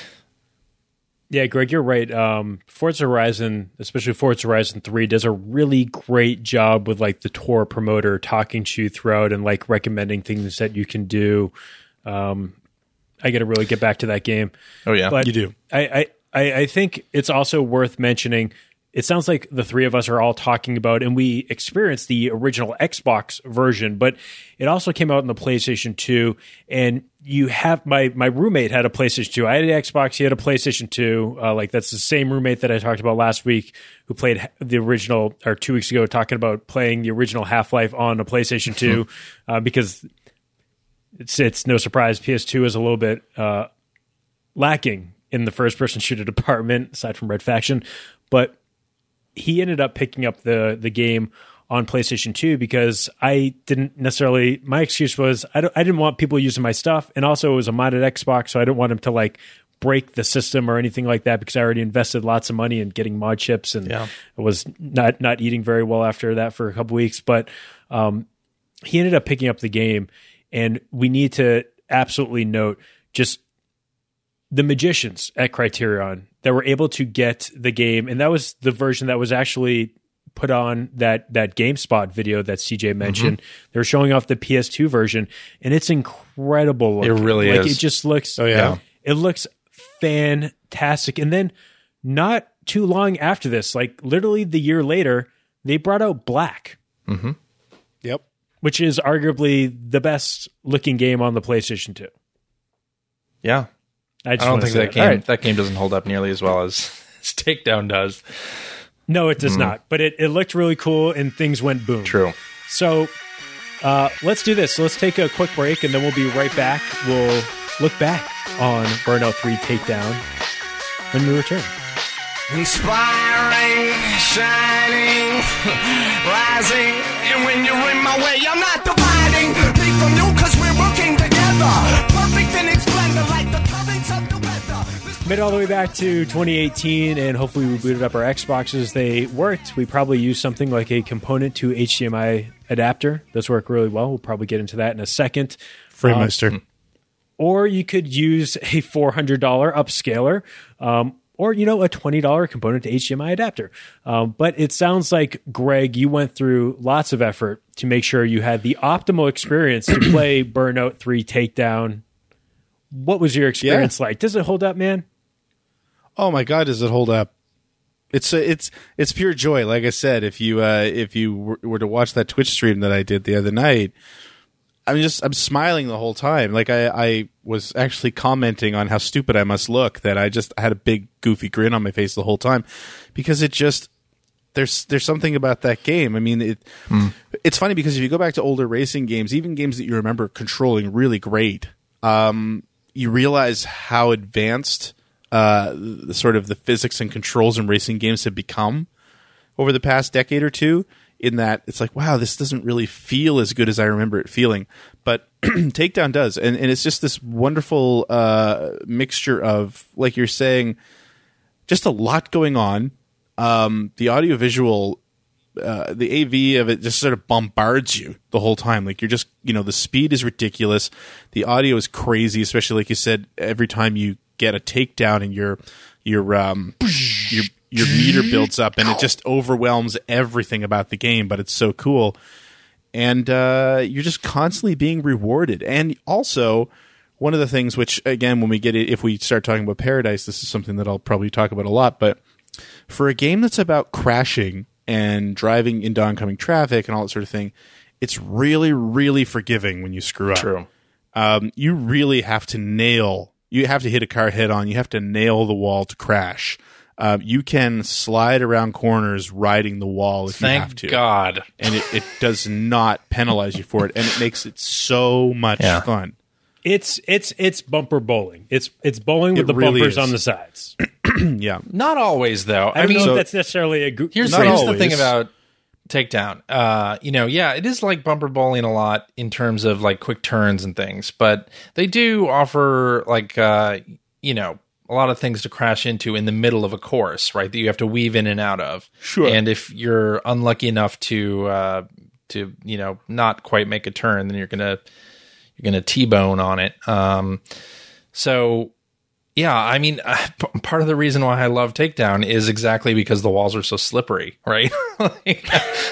Yeah, Greg, you're right. Um, Forza Horizon, especially Forza Horizon three, does a really great job with like the tour promoter talking to you throughout and like recommending things that you can do. Um, I got to really get back to that game. Oh, yeah. But You do. I, I, I I think it's also worth mentioning. It sounds like the three of us are all talking about, and we experienced the original Xbox version, but it also came out in the PlayStation two. And you have my my roommate had a PlayStation two. I had an Xbox. He had a PlayStation two. Uh, like that's the same roommate that I talked about last week, who played the original, or two weeks ago, talking about playing the original Half-Life on a PlayStation two, uh, because it's it's no surprise P S two is a little bit uh, lacking in the first-person shooter department, aside from Red Faction, but he ended up picking up the the game on PlayStation two because I didn't necessarily. My excuse was I don't, I didn't want people using my stuff, and also it was a modded Xbox, so I didn't want him to like break the system or anything like that because I already invested lots of money in getting mod chips, and Yeah. I was not not eating very well after that for a couple weeks. But um, he ended up picking up the game, and we need to absolutely note just the magicians at Criterion that were able to get the game, and that was the version that was actually put on that that GameSpot video that C J mentioned. Mm-hmm. They were showing off the P S two version, and it's incredible looking. It really like, is. It just looks. Oh, yeah. It looks fantastic. And then not too long after this, like literally the year later, they brought out Black, Yep. which is arguably the best looking game on the PlayStation two. Yeah. I, just I don't wanna think say that game All right. that game doesn't hold up nearly as well as, as Takedown does. No, it does not. But it, it looked really cool, and things went boom. True. So uh, let's do this. So let's take a quick break, and then we'll be right back. We'll look back on Burnout three Takedown when we return. Inspiring, shining, rising, and when you're in my way, I'm not dividing me from you, cause we're working together. Perfect in its splendor, like the currents of the weather. This Made it all the way back to twenty eighteen, and hopefully we booted up our Xboxes. They worked. We probably used something like a component to H D M I adapter. Those work really well. We'll probably get into that in a second. FrameMeister. Um, or you could use a four hundred dollars upscaler, um, or, you know, a twenty dollars component to H D M I adapter. Um, but it sounds like, Greg, you went through lots of effort to make sure you had the optimal experience to play Burnout three Takedown. What was your experience Yeah. like? Does it hold up, man? Oh my God, does it hold up? It's uh, it's it's pure joy. Like I said, if you uh, if you were, were to watch that Twitch stream that I did the other night, I'm just I'm smiling the whole time. Like I, I was actually commenting on how stupid I must look, that I just had a big goofy grin on my face the whole time, because it just there's there's something about that game. I mean, it mm. it's funny because if you go back to older racing games, even games that you remember controlling really great, um, you realize how advanced uh, the sort of the physics and controls in racing games have become over the past decade or two. In that it's like, wow, this doesn't really feel as good as I remember it feeling, but Takedown does, and and it's just this wonderful uh, mixture of, like you're saying, just a lot going on. Um, the audiovisual, uh, the A V of it just sort of bombards you the whole time. Like you're just, you know, the speed is ridiculous, the audio is crazy, especially like you said, every time you get a takedown and your your um your your meter builds up and it just overwhelms everything about the game, but it's so cool. And uh, you're just constantly being rewarded. And also, one of the things which, again, when we get it, if we start talking about Paradise, this is something that I'll probably talk about a lot, but for a game that's about crashing and driving into oncoming traffic and all that sort of thing, it's really, really forgiving when you screw up. True. Um, you really have to nail, you have to hit a car head on, you have to nail the wall to crash. Uh, you can slide around corners riding the wall if Thank you have to. Thank God. And it, it does not penalize you for it, and it makes it so much yeah. fun. It's it's it's bumper bowling. It's it's bowling with It the really bumpers is. on the sides. Yeah. Not always, though. I, I don't mean, know so- if that's necessarily a group. here's, Not here's the always. thing about Takedown. Uh, you know, yeah, it is like bumper bowling a lot in terms of like quick turns and things, but they do offer like, uh, you know, a lot of things to crash into in the middle of a course, right? That you have to weave in and out of. Sure. And if you're unlucky enough to, uh, to, you know, not quite make a turn, then you're going to, you're going to T-bone on it. Um, so yeah, I mean, uh, p- part of the reason why I love Takedown is exactly because the walls are so slippery, right? Like,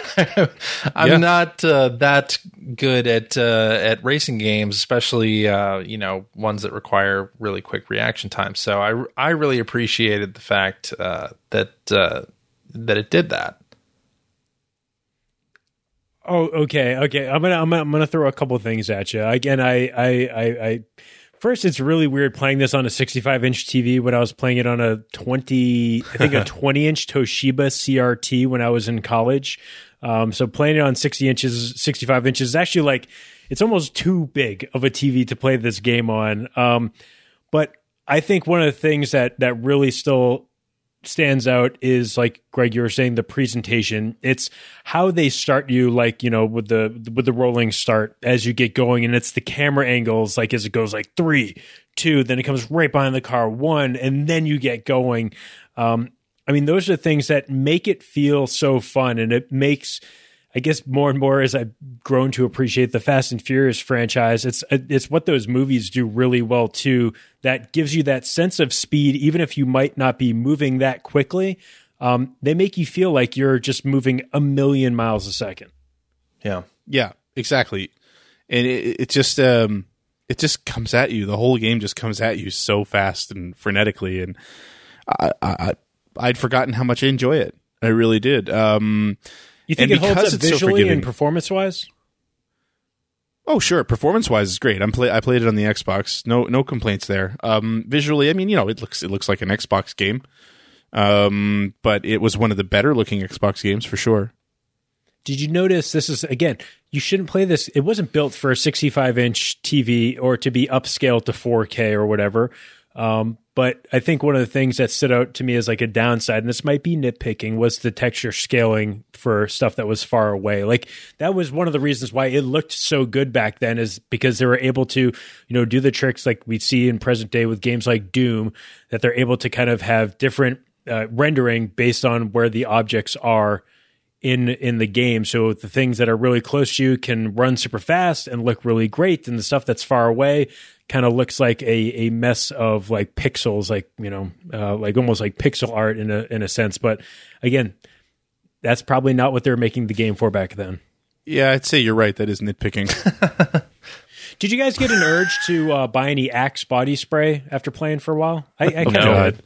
I'm Yeah. not uh, that good at uh, at racing games, especially uh, you know ones that require really quick reaction time. So I I really appreciated the fact uh, that uh, that it did that. Oh, okay, okay. I'm gonna I'm gonna, I'm gonna throw a couple things at you. Again, I I I. I First, it's really weird playing this on a sixty-five inch T V when I was playing it on a twenty, I think a twenty inch Toshiba C R T when I was in college. Um, so playing it on sixty inches, sixty-five inches is actually like, it's almost too big of a T V to play this game on. Um, but I think one of the things that, that really still stands out is, like Greg, you were saying, the presentation. It's how they start you, like, you know, with the with the rolling start as you get going, and it's the camera angles, like as it goes, like three, two, then it comes right behind the car, one, and then you get going. Um, I mean, those are the things that make it feel so fun, and it makes, I guess, more and more as I've grown to appreciate the Fast and Furious franchise, it's it's what those movies do really well too. That gives you that sense of speed, even if you might not be moving that quickly. Um, they make you feel like you're just moving a million miles a second. Yeah. Yeah, exactly. And it, it just um, it just comes at you. The whole game just comes at you so fast and frenetically, and I, I I'd forgotten how much I enjoy it. I really did. Um, You think And it holds because up it's so visually forgiving- and performance wise? Oh, sure. Performance wise, it's great. I'm play. I played it on the Xbox. No, no complaints there. Um, visually, I mean, you know, it looks it looks like an Xbox game. Um, but it was one of the better looking Xbox games for sure. Did you notice this is, again, you shouldn't play this. It wasn't built for a sixty-five inch T V or to be upscaled to four K or whatever. Um, but I think one of the things that stood out to me as like a downside, and this might be nitpicking, was the texture scaling for stuff that was far away. Like that was one of the reasons why it looked so good back then, is because they were able to, you know, do the tricks like we see in present day with games like Doom, that they're able to kind of have different uh, rendering based on where the objects are in in the game. So the things that are really close to you can run super fast and look really great, and the stuff that's far away kind of looks like a a mess of like pixels, like, you know, uh, like almost like pixel art in a in a sense. But again, that's probably not what they were making the game for back then. Yeah, I'd say you're right. That is nitpicking. Did you guys get an urge to uh, buy any Axe body spray after playing for a while? I, I Oh, kind God.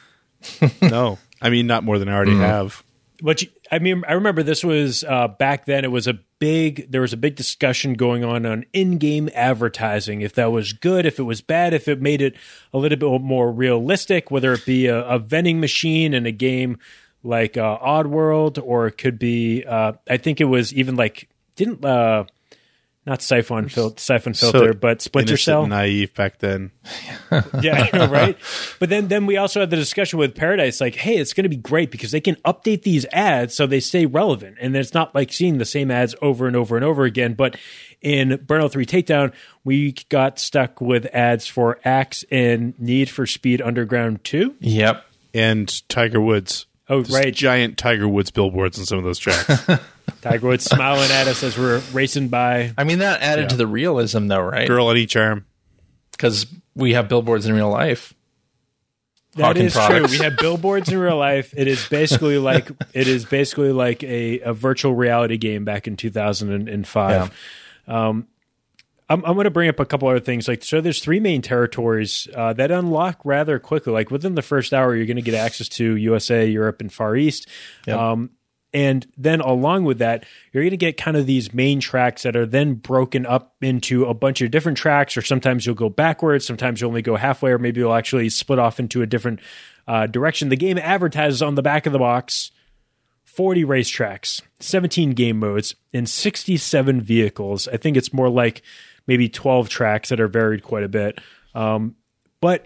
of No. I mean, not more than I already have. But you, I mean, I remember this was uh, back then. It was a big. There was a big discussion going on on in-game advertising. If that was good, if it was bad, if it made it a little bit more realistic, whether it be a, a vending machine in a game like uh, Oddworld, or it could be. Uh, I think it was even like didn't uh, not Siphon fil- Siphon Filter, So but Splinter innocent Cell. and naive back then. Yeah, I know, right? But then, then we also had the discussion with Paradise, like, hey, it's going to be great because they can update these ads so they stay relevant. And it's not like seeing the same ads over and over and over again. But in Burnout three Takedown, we got stuck with ads for Axe and Need for Speed Underground two. Yep. And Tiger Woods. Oh, Just right. Giant Tiger Woods billboards on some of those tracks. Tiger Woods smiling at us as we're racing by. I mean, that added Yeah. to the realism, though, right? Girl on each arm. Because we have billboards in real life. That Hawking is products. true. We have billboards in real life. It is basically like it is basically like a, a virtual reality game back in two thousand five. Um, I'm, I'm going to bring up a couple other things. Like, so there's three main territories uh, that unlock rather quickly. Like within the first hour, you're going to get access to U S A, Europe, and Far East. Yep. Um, and then along with that, you're going to get kind of these main tracks that are then broken up into a bunch of different tracks, or sometimes you'll go backwards, sometimes you'll only go halfway, or maybe you'll actually split off into a different uh, direction. The game advertises on the back of the box forty racetracks, seventeen game modes, and sixty-seven vehicles. I think it's more like maybe twelve tracks that are varied quite a bit. Um, but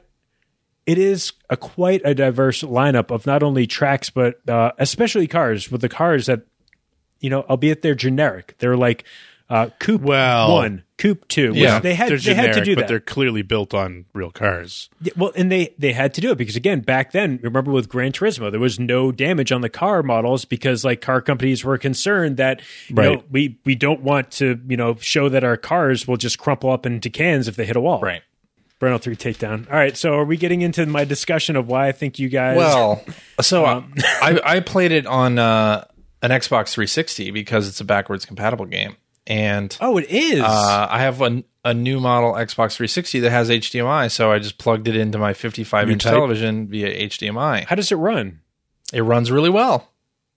it is a quite a diverse lineup of not only tracks, but uh, especially cars, with the cars that, you know, albeit they're generic. They're like uh, Coupe Well, one, Coupe two. which yeah, they had, they're they generic, had to do but that. they're clearly built on real cars. Yeah, well, and they, they had to do it because, again, back then, remember with Gran Turismo, there was no damage on the car models because, like, car companies were concerned that, you Right. know, we, we don't want to, you know, show that our cars will just crumple up into cans if they hit a wall. Right. Burnout three Takedown. All right, so are we getting into my discussion of why I think you guys... Well, so um, I, I played it on uh, an Xbox three sixty because it's a backwards compatible game. And Oh, it is? uh, I have a, a new model Xbox three sixty that has H D M I, so I just plugged it into my fifty-five inch type? television via H D M I. How does it run? It runs really well.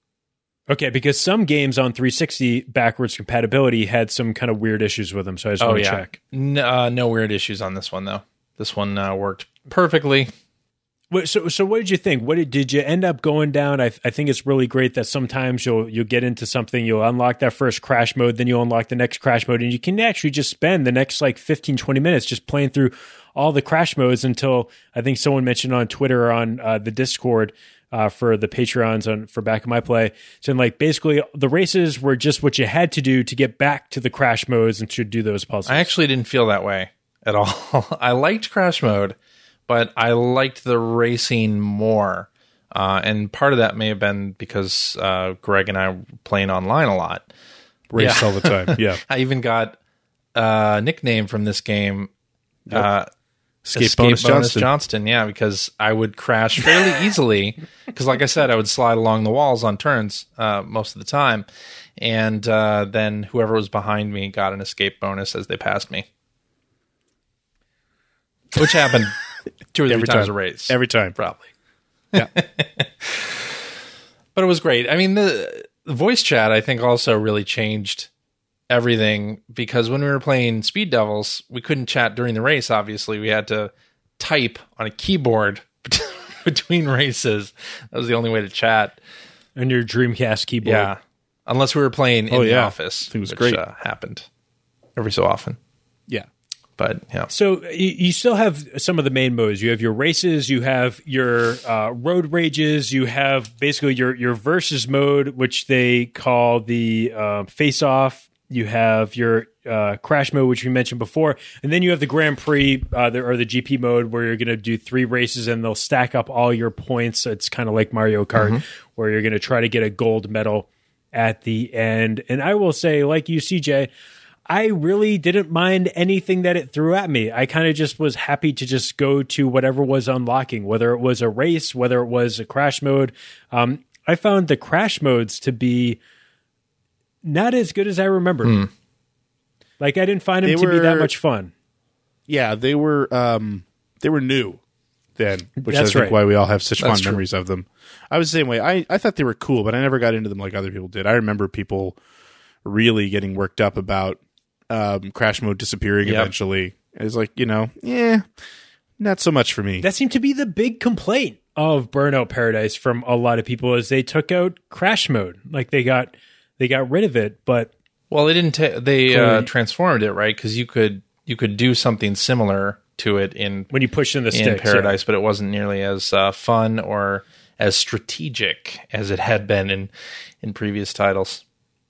Okay, because some games on three sixty backwards compatibility had some kind of weird issues with them, so I just Oh, want to yeah. check. N- uh, no weird issues on this one, though. This one uh, worked perfectly. Wait, So, so what did you think? What did, did you end up going down? I, I think it's really great that sometimes you'll you'll get into something, you'll unlock that first crash mode, then you'll unlock the next crash mode, and you can actually just spend the next like fifteen, twenty minutes just playing through all the crash modes until I think someone mentioned on Twitter or on uh, the Discord uh, for the Patreons on for Back of My Play, saying like basically the races were just what you had to do to get back to the crash modes and to do those puzzles. I actually didn't feel that way at all. I liked crash mode, but I liked the racing more. Uh, and part of that may have been because uh, Greg and I were playing online a lot. Race Yeah. all the time. Yeah. I even got a nickname from this game. Uh, Escape, Bonus, Johnston. Johnston, yeah, because I would crash fairly easily. Because, like I said, I would slide along the walls on turns uh, most of the time, and uh, then whoever was behind me got an escape bonus as they passed me, which happened two or three Every times time. a race, Every time. probably. Yeah. But it was great. I mean, the, the voice chat, I think, also really changed everything because when we were playing Speed Devils, we couldn't chat during the race, obviously. We had to type on a keyboard between races. That was the only way to chat. on your Dreamcast keyboard. Yeah. Unless we were playing in Oh, the yeah. office, I think it was which great. Uh, happened every so often. Yeah. But yeah. So you, you still have some of the main modes. You have your races, you have your uh, road rages, you have basically your your versus mode, which they call the uh, face off. You have your uh, crash mode, which we mentioned before, and then you have the Grand Prix uh, the, or the G P mode, where you're going to do three races and they'll stack up all your points. It's kind of like Mario Kart, mm-hmm. where you're going to try to get a gold medal at the end. And I will say, like you, C J, I really didn't mind anything that it threw at me. I kind of just was happy to just go to whatever was unlocking, whether it was a race, whether it was a crash mode. Um, I found the crash modes to be not as good as I remembered. Hmm. Like I didn't find them they to were, be that much fun. Yeah, they were um, they were new then, which That's I think right. why we all have such That's fond true. memories of them. I was the same way. I, I thought they were cool, but I never got into them like other people did. I remember people really getting worked up about um, crash mode disappearing yep. eventually. It was like, you know, yeah, not so much for me. That seemed to be the big complaint of Burnout Paradise from a lot of people is they took out crash mode. Like they got they got rid of it, but well, they didn't. Ta- they uh, transformed it, right? Because you could you could do something similar to it in when you push in the in sticks, Paradise, yeah. but it wasn't nearly as uh, fun or as strategic as it had been in in previous titles.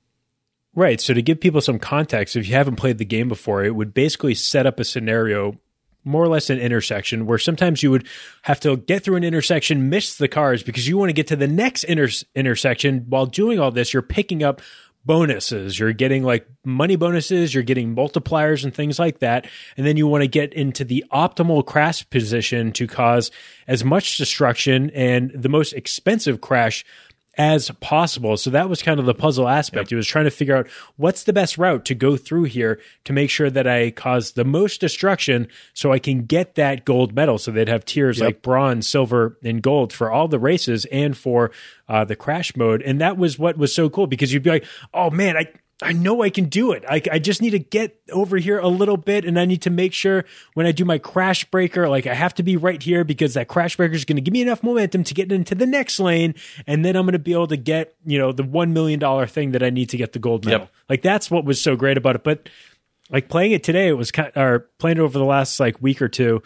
Right. So to give people some context, if you haven't played the game before, it would basically set up a scenario, more or less an intersection, where sometimes you would have to get through an intersection, miss the cars because you want to get to the next inter- intersection. While doing all this, you're picking up bonuses. You're getting like money bonuses, you're getting multipliers and things like that. And then you want to get into the optimal crash position to cause as much destruction and the most expensive crash as possible. So that was kind of the puzzle aspect. Yep. It was trying to figure out what's the best route to go through here to make sure that I cause the most destruction so I can get that gold medal. So they'd have tiers yep. like bronze, silver, and gold for all the races and for uh, the crash mode. And that was what was so cool because you'd be like, oh man, I I know I can do it. I, I just need to get over here a little bit, and I need to make sure when I do my crash breaker, like I have to be right here because that crash breaker is going to give me enough momentum to get into the next lane, and then I'm going to be able to get, you know, the one million dollars thing that I need to get the gold medal. Yep. Like that's what was so great about it. But like playing it today, it was kind of, or playing it over the last like week or two,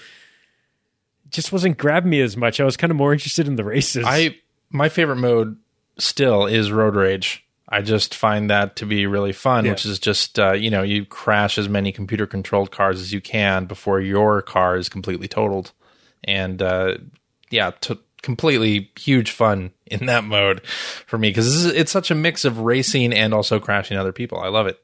just wasn't grabbing me as much. I was kind of more interested in the races. I my favorite mode still is Road Rage. I just find that to be really fun, yeah. which is just, uh, you know, you crash as many computer-controlled cars as you can before your car is completely totaled. And, uh, yeah, t- completely huge fun in that mode for me, because it's such a mix of racing and also crashing other people. I love it.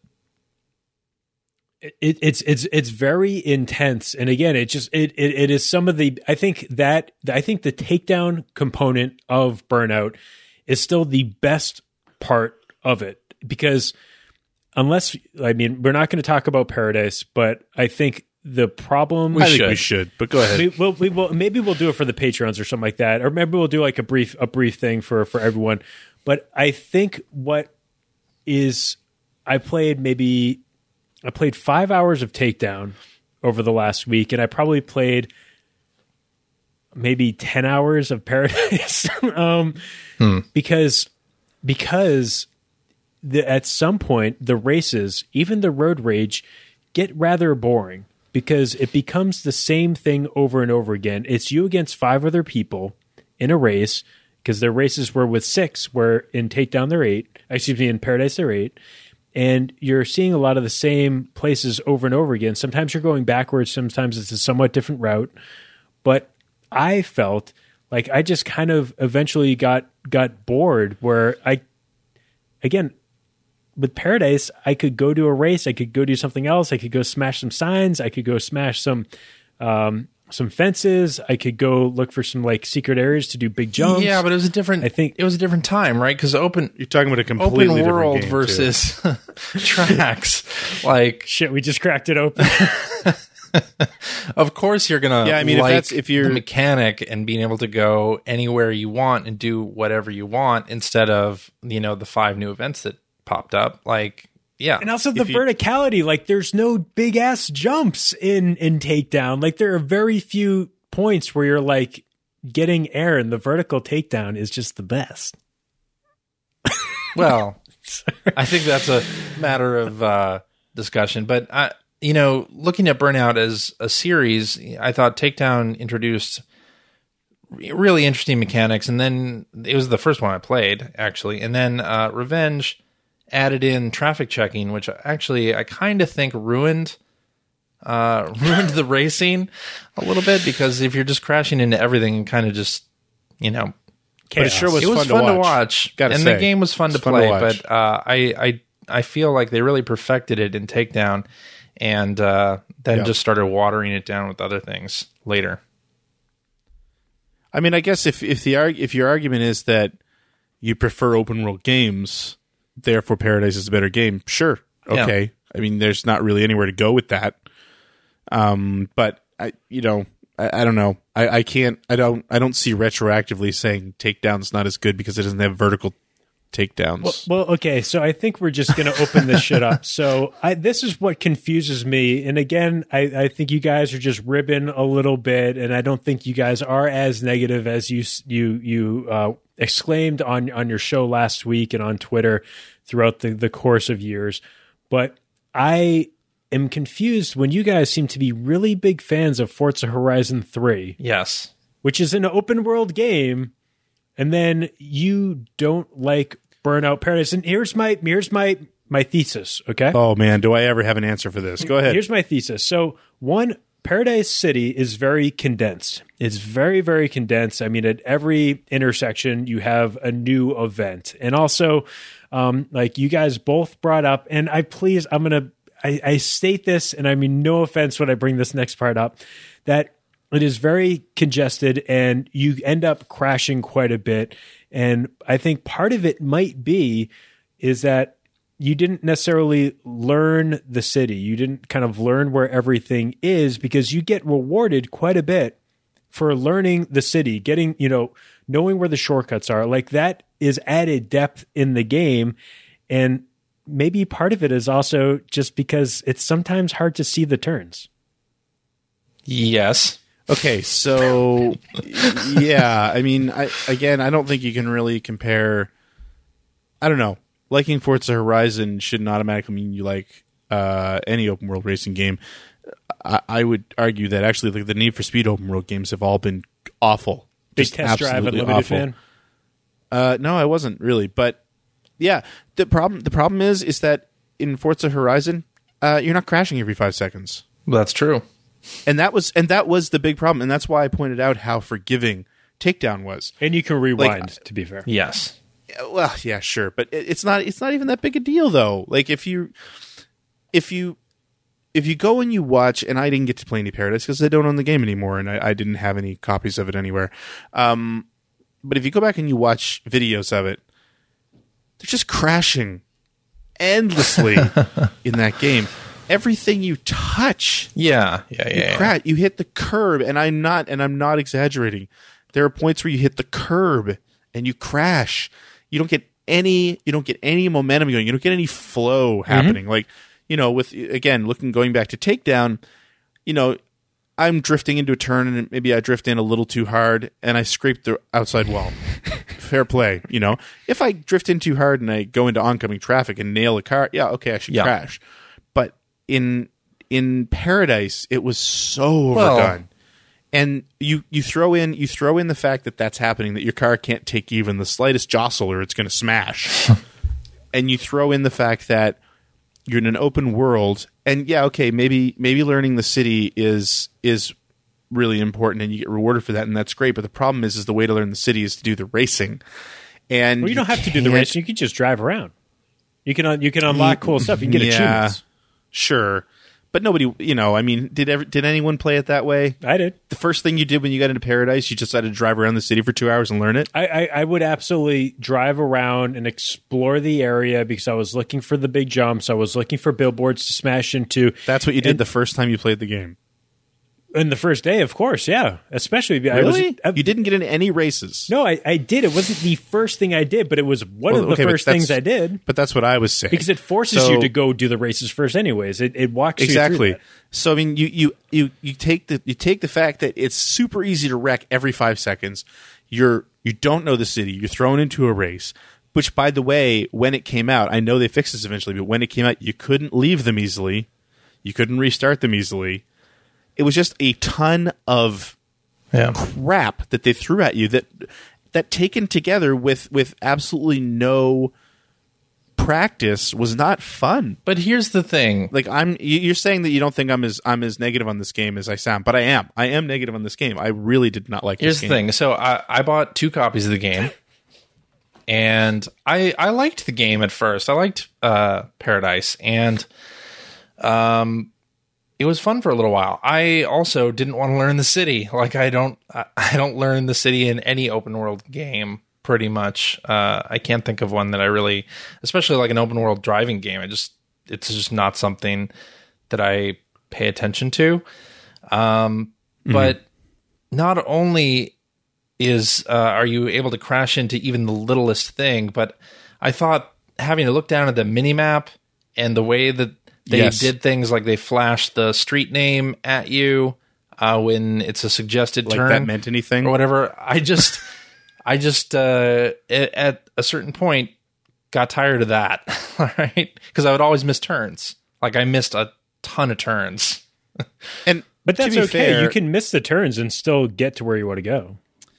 It, it's it's it's very intense, and again, it just it, it it is some of the I think that I think the takedown component of Burnout is still the best part of it, because unless I mean we're not going to talk about Paradise, but I think the problem we I think should. we should but go ahead. We, we'll, we will maybe we'll do it for the Patreons or something like that, or maybe we'll do like a brief a brief thing for for everyone. But I think what is I played maybe I played five hours of Takedown over the last week, and I probably played maybe ten hours of Paradise um, hmm. because because. The, at some point, the races, even the road rage, get rather boring because it becomes the same thing over and over again. It's you against five other people in a race, because their races were with six, where in Takedown they're eight. Excuse me, in Paradise they're eight. And you're seeing a lot of the same places over and over again. Sometimes you're going backwards. Sometimes it's a somewhat different route. But I felt like I just kind of eventually got got bored where I, again, with Paradise, I could go do a race. I could go do something else. I could go smash some signs. I could go smash some um, some fences. I could go look for some like secret areas to do big jumps. Yeah, but it was a different. I think it was a different time, right? Because open you're talking about a completely open different world game versus tracks. Like shit, we just cracked it open. Of course, you're gonna. Yeah, I mean, like if that's if you're the mechanic and being able to go anywhere you want and do whatever you want instead of you know the five new events that popped up, like yeah, and also the you, verticality. Like, there's no big ass jumps in in Takedown. Like, there are very few points where you're like getting air, and the vertical takedown is just the best. Well, I think that's a matter of uh, discussion, but I you know, looking at Burnout as a series, I thought Takedown introduced really interesting mechanics, and then it was the first one I played, actually, and then uh, Revenge added in traffic checking, which actually I kind of think ruined uh, ruined the racing a little bit, because if you're just crashing into everything, kind of just, you know, But it sure was, it was fun, fun to to watch. watch, Gotta and say. the game was fun It's to fun to play. watch. but uh, I, I, I feel like they really perfected it in Takedown, and uh, then Yeah. just started watering it down with other things later. I mean, I guess if if the arg- if your argument is that you prefer open world games, therefore Paradise is a better game, sure, okay. Yeah. I mean, there's not really anywhere to go with that. Um, but I, you know, I, I don't know. I, I can't. I don't. I don't see retroactively saying Takedown's not as good because it doesn't have vertical takedowns. Well, okay, so I think we're just going to open this shit up. So I, this is what confuses me. And again, I, I think you guys are just ribbing a little bit, and I don't think you guys are as negative as you you you uh, exclaimed on on your show last week and on Twitter throughout the, the course of years. But I am confused when you guys seem to be really big fans of Forza Horizon three, Yes. which is an open world game, and then you don't like Burnout Paradise. And here's my here's my my thesis, okay? Oh man, do I ever have an answer for this? Go ahead. Here's my thesis. So, one, Paradise City is very condensed. It's very, very condensed. I mean, at every intersection, you have a new event. And also, um, like you guys both brought up, and I please, I'm going to, I, I state this, and I mean no offense when I bring this next part up, that it is very congested and you end up crashing quite a bit. And I think part of it might be is that you didn't necessarily learn the city. You didn't kind of learn where everything is, because you get rewarded quite a bit for learning the city, getting, you know, knowing where the shortcuts are. Like that is added depth in the game. And maybe part of it is also just because it's sometimes hard to see the turns. Yes. Okay, so yeah, I mean, I again, I don't think you can really compare. I don't know. Liking Forza Horizon shouldn't automatically mean you like uh, any open world racing game. I, I would argue that actually, like the Need for Speed open world games have all been awful. Big Just Test Drive absolutely Unlimited awful. fan. Uh, no, I wasn't really, but yeah, the problem the problem is is that in Forza Horizon, uh, you're not crashing every five seconds. Well, that's true. And that was and that was the big problem, and that's why I pointed out how forgiving Takedown was. And you can rewind, Like, to be fair. Yes. Well, yeah, sure, but it, it's not it's not even that big a deal though. Like if you if you if you go and you watch, and I didn't get to play any Paradise because I don't own the game anymore, and I, I didn't have any copies of it anywhere. Um, but if you go back and you watch videos of it, they're just crashing endlessly in that game. Everything you touch, Yeah. Yeah. you Yeah. yeah. crash. You hit the curb, and I'm not, and I'm not exaggerating. There are points where you hit the curb and you crash. You don't get any, you don't get any momentum going. You don't get any flow happening. Like, you know, with again looking going back to Takedown, you know, I'm drifting into a turn and maybe I drift in a little too hard and I scrape the outside wall. Fair play, you know. If I drift in too hard and I go into oncoming traffic and nail a car, yeah, okay, I should Yeah. crash. But in in Paradise, it was so Well- overdone. And you, you throw in you throw in the fact that that's happening, that your car can't take even the slightest jostle or it's going to smash. And you throw in the fact that you're in an open world, and yeah, okay, maybe maybe learning the city is is really important, and you get rewarded for that, and that's great. But the problem is, is the way to learn the city is to do the racing. And Well, you don't have to do the can't- race. You can just drive around. You can un- you can unlock cool stuff. You can get Yeah. achievements. Sure, but nobody, you know, I mean, did ever did anyone play it that way? I did. The first thing you did when you got into Paradise, you just decided to drive around the city for two hours and learn it. I, I, I would absolutely drive around and explore the area because I was looking for the big jumps. I was looking for billboards to smash into. That's what you did And- the first time you played the game. In the first day, of course, yeah. Especially, I was, Really? I, You didn't get into any races. No, I, I did. It wasn't the first thing I did, but it was one Well, of the okay, but first things that's- I did But that's what I was saying. because it forces So- you to go do the races first, anyways. It, it walks exactly. you through that. So I mean, you, you you you take the you take the fact that it's super easy to wreck every five seconds. You're you don't know the city. You're thrown into a race. Which, by the way, when it came out, I know they fixed this eventually, but when it came out, you couldn't leave them easily. You couldn't restart them easily. It was just a ton of Yeah. crap that they threw at you that that taken together with with absolutely no practice was not fun. But here's the thing. Like I'm you- you're saying that you don't think I'm as I'm as negative on this game as I sound, but I am. I am negative on this game. I really did not like Here's this the game. thing. So I, I bought two copies of the game, and I I liked the game at first. I liked uh, Paradise, and um, it was fun for a little while. I also didn't want to learn the city. Like I don't I, I don't learn the city in any open world game. Pretty much, uh, I can't think of one that I really, especially like an open world driving game. I just it's just not something that I pay attention to. Um, Mm-hmm. But not only is uh, are you able to crash into even the littlest thing, but I thought having to look down at the minimap and the way that they Yes. did things, like they flashed the street name at you uh, when it's a suggested Like turn that meant anything? or whatever. I just, I just uh, at, at a certain point got tired of that, all right? Because I would always miss turns. Like I missed a ton of turns. And But that's to be okay. fair, You can miss the turns and still get to where you want to go.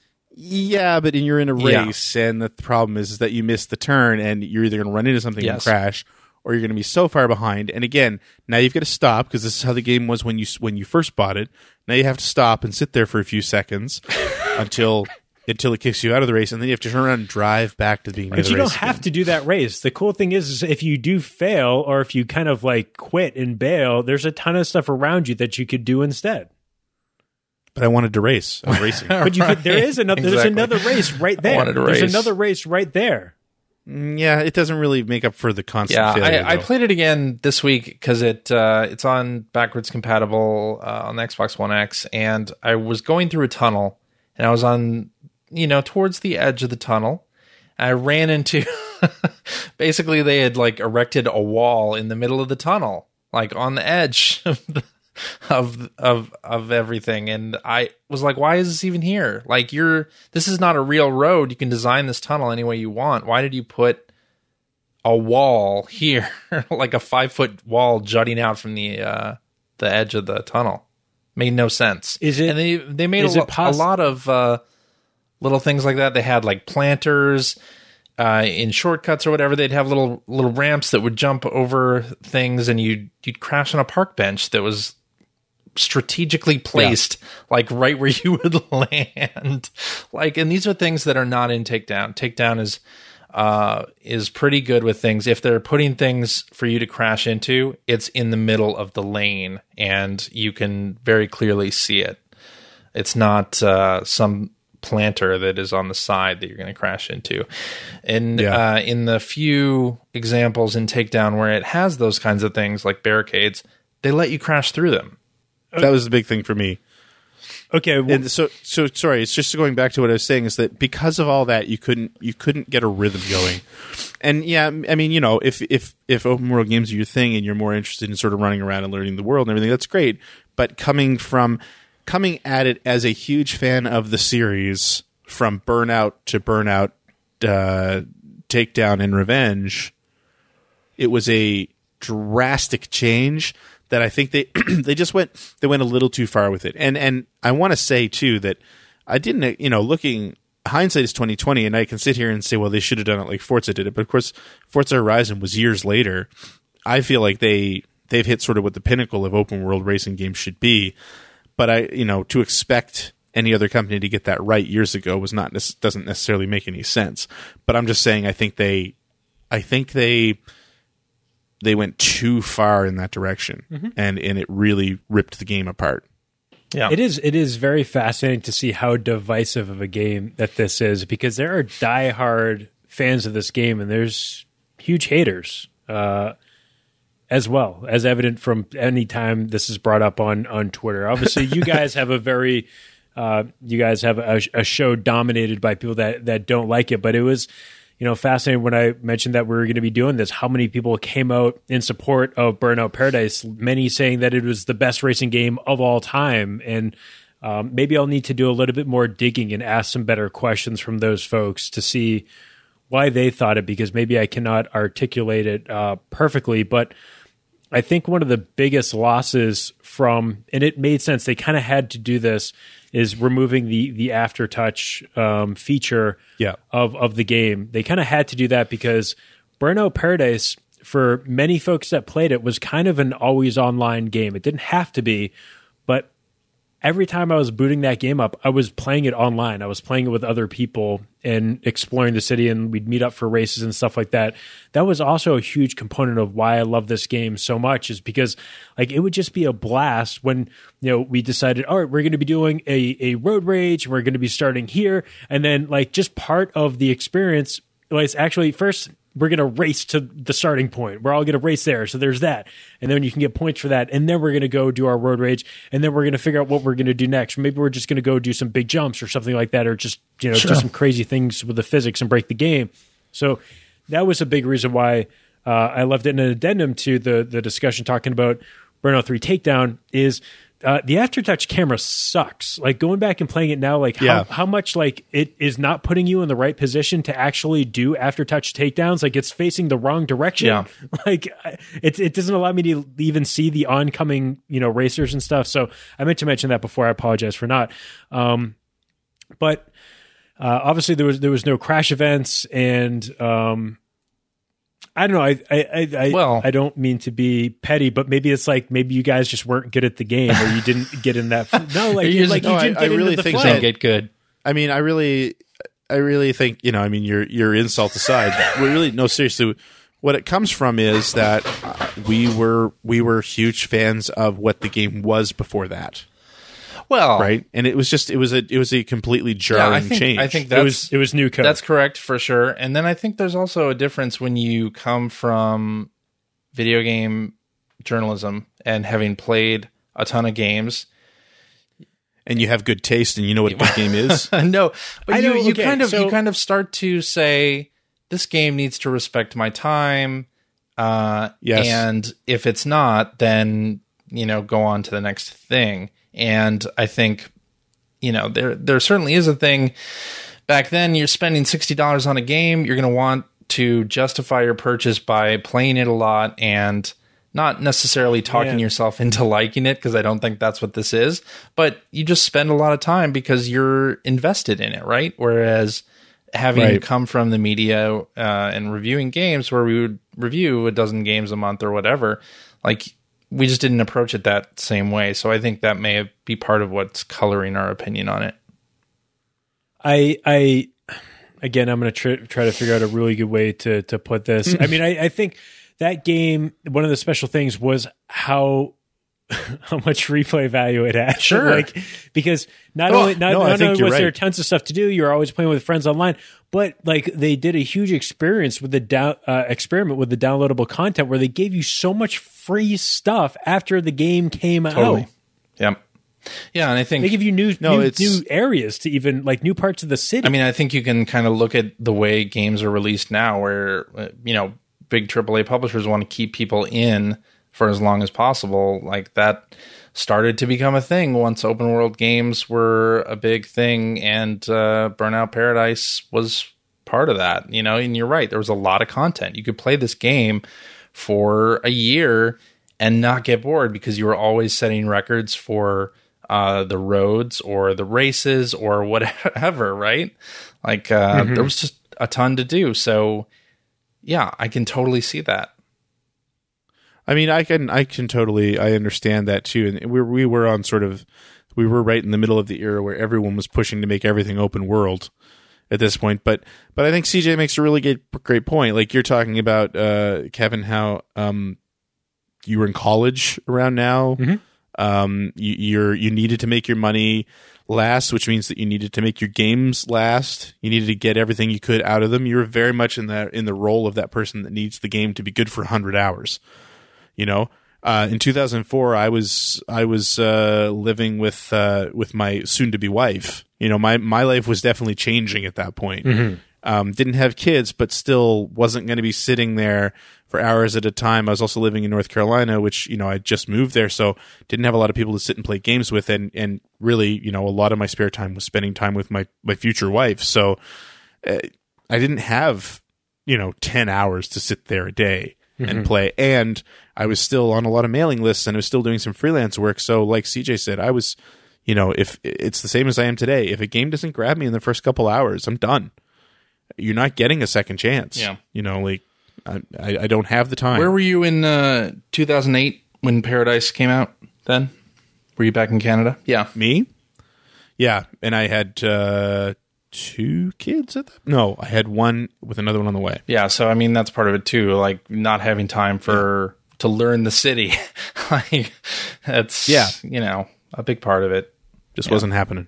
Yeah, but you're in a Yeah. race, and the problem is, is that you miss the turn, and you're either going to run into something and Yes. crash, or you're going to be so far behind. And again, now you've got to stop because this is how the game was when you when you first bought it. Now you have to stop and sit there for a few seconds until until it kicks you out of the race, and then you have to turn around and drive back to the beginning But of the you race. don't have to do that race. The cool thing is, is if you do fail or if you kind of like quit and bail, there's a ton of stuff around you that you could do instead. But I wanted to race. I was racing. But you could, there is another. There's Exactly. another race right there. wanted to There's race. another race right there. Mm, yeah, it doesn't really make up for the constant Yeah, failure. I, I though. played it again this week because it uh, it's on backwards compatible uh, on the Xbox One X, and I was going through a tunnel, and I was on, you know, towards the edge of the tunnel. And I ran into, basically they had like erected a wall in the middle of the tunnel, like on the edge of the, of of of everything, and I was like, why is this even here? Like, you're this is not a real road. You can design this tunnel any way you want. Why did you put a wall here, like a five foot wall jutting out from the uh, the edge of the tunnel? Made no sense. Is it- And they they made a, is it lo- poss- a lot of uh, little things like that. They had like planters uh, in shortcuts or whatever. They'd have little little ramps that would jump over things, and you'd you'd crash on a park bench that was strategically placed like right where you would land. Like, and these are things that are not in Takedown. Takedown is uh is pretty good with things. If they're putting things for you to crash into, it's in the middle of the lane and you can very clearly see it. It's not uh some planter that is on the side that you're going to crash into. And Yeah. uh in the few examples in Takedown where it has those kinds of things like barricades, they let you crash through them. That was the big thing for me. Okay, well, And so, so sorry. It's just going back to what I was saying is that because of all that, you couldn't you couldn't get a rhythm going. And yeah, I mean, you know, if if if open world games are your thing and you're more interested in sort of running around and learning the world and everything, that's great. But coming from coming at it as a huge fan of the series, from Burnout to Burnout, uh, Takedown, and Revenge, it was a drastic change that I think they they just went they went a little too far with it. And and I want to say too that I didn't, you know, looking hindsight is twenty twenty, and I can sit here and say, well, they should have done it like Forza did it. But of course, Forza Horizon was years later. I feel like they they've hit sort of what the pinnacle of open world racing games should be. But I, you know, to expect any other company to get that right years ago was not doesn't necessarily make any sense. But I'm just saying, I think they, I think they. They went too far in that direction, Mm-hmm. and, and it really ripped the game apart. Yeah. it is it is very fascinating to see how divisive of a game that this is, because there are diehard fans of this game and there's huge haters uh, as well, as evident from any time this is brought up on on Twitter. Obviously, you guys have a very uh, you guys have a, a show dominated by people that that don't like it, but it was, you know, fascinating when I mentioned that we were going to be doing this, how many people came out in support of Burnout Paradise, many saying that it was the best racing game of all time. And um, maybe I'll need to do a little bit more digging and ask some better questions from those folks to see why they thought it, because maybe I cannot articulate it uh, perfectly. But I think one of the biggest losses from, and it made sense, they kind of had to do this, is removing the the aftertouch um, feature Yeah. of of the game. They kind of had to do that because Burnout Paradise, for many folks that played it, was kind of an always online game. It didn't have to be, but every time I was booting that game up, I was playing it online. I was playing it with other people and exploring the city, and we'd meet up for races and stuff like that. That was also a huge component of why I love this game so much, is because like it would just be a blast when, you know, we decided, all right, we're going to be doing a, a road rage, and we're going to be starting here. And then like just part of the experience was actually first, we're going to race to the starting point. We're all going to race there. So there's that. And then you can get points for that. And then we're going to go do our road rage. And then we're going to figure out what we're going to do next. Maybe we're just going to go do some big jumps or something like that, or just, you know, Sure. do some crazy things with the physics and break the game. So that was a big reason why uh, I loved it. And an addendum to the, the discussion talking about Burnout three Takedown is uh, the aftertouch camera sucks. Like going back and playing it now, like Yeah. how, how much like it is not putting you in the right position to actually do aftertouch takedowns. Like it's facing the wrong direction. Yeah. Like it, it doesn't allow me to even see the oncoming, you know, racers and stuff. So I meant to mention that before. I apologize for not. Um, but uh, obviously there was there was no crash events, and um, I don't know. I I I, I, Well- I don't mean to be petty, but maybe it's like maybe you guys just weren't good at the game, or you didn't get in that. No, like You you, just- like no, you I- didn't I get really into the think flow. that- Didn't get good. I mean, I really, I really think, you know, I mean, your your insult aside, we really, no, seriously, what it comes from is that uh, we were we were huge fans of what the game was before that, Well, right? And it was just it was a it was a completely Yeah, jarring I think change. I think It that's was it was new code. That's correct for sure. And then I think there's also a difference when you come from video game journalism and having played a ton of games. and you have good taste, and you know what a good game is. No, but I you, know, you okay, kind of so- you kind of start to say this game needs to respect my time. Uh, Yes. and if it's not, then you know go on to the next thing. And I think you know there there certainly is a thing. Back then, you're spending sixty dollars on a game. You're going to want to justify your purchase by playing it a lot and not necessarily talking Yeah. yourself into liking it, because I don't think that's what this is. But you just spend a lot of time because you're invested in it, right? Whereas having Right. come from the media uh, and reviewing games where we would review a dozen games a month or whatever, like we just didn't approach it that same way. So I think that may be part of what's coloring our opinion on it. I, I, again, I'm going to try, try to figure out a really good way to to put this. I mean, I, I think that game, one of the special things was how how much replay value it had. Sure. Like, because not Oh, only not, no, I not think only you're was there right. tons of stuff to do, you're always playing with friends online, but like they did a huge experience with the down uh, experiment with the downloadable content where they gave you so much free stuff after the game came Totally. out. Yeah. Yeah. And I think They give you new No, new, it's- new areas to even like new parts of the city. I mean, I think you can kind of look at the way games are released now, where uh, you know big triple A publishers want to keep people in for as long as possible. Like that started to become a thing once open world games were a big thing, and uh, Burnout Paradise was part of that. You know, and you're right, there was a lot of content. You could play this game for a year and not get bored because you were always setting records for uh, the roads or the races or whatever, right? Like uh, there was just a ton to do. So yeah, I can totally see that. I mean, I can, I can totally, I understand that too. And we we were on sort of, we were right in the middle of the era where everyone was pushing to make everything open world at this point. But, but I think C J makes a really great, great point. Like you're talking about, uh, Kevin, how um, you were in college around now. Mm-hmm. Um, you, you're you needed to make your money last, which means that you needed to make your games last. You needed to get everything you could out of them. You were very much in that in the role of that person that needs the game to be good for a hundred hours. You know, uh, in two thousand four, I was I was uh, living with uh, with my soon to be wife. You know, my my life was definitely changing at that point. Mm-hmm. Um, didn't have kids, but still wasn't going to be sitting there for hours at a time. I was also living in North Carolina, which, you know, I just moved there, so didn't have a lot of people to sit and play games with. And, and really, you know, a lot of my spare time was spending time with my, my future wife. So uh, I didn't have, you know, ten hours to sit there a day. and play. And I was still on a lot of mailing lists, and I was still doing some freelance work. So like C J said, I was, you know, if it's the same as I am today, if a game doesn't grab me in the first couple hours, I'm done. You're not getting a second chance. Yeah. You know, like I, I, I don't have the time. Where were you in uh, two thousand eight when Paradise came out then? Were you back in Canada? Yeah. Me? Yeah. And I had uh, two kids at that. No, I had one with another one on the way. Yeah. So, I mean, that's part of it too. Like not having time for yeah. to learn the city. Like that's, yeah. you know, a big part of it. Just yeah. wasn't happening.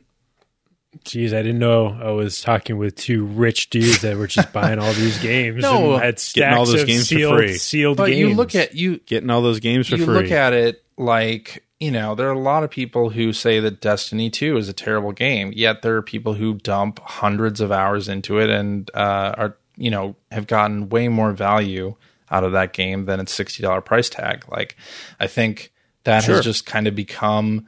Jeez, I didn't know I was talking with two rich dudes that were just buying all these games. No, and had stacks getting all those of games sealed, for free. sealed but games. you look at you getting all those games for you free. look at it like, you know, there are a lot of people who say that Destiny two is a terrible game, yet there are people who dump hundreds of hours into it and uh, are, you know, have gotten way more value out of that game than its sixty dollars price tag. Like, I think that Sure. has just kind of become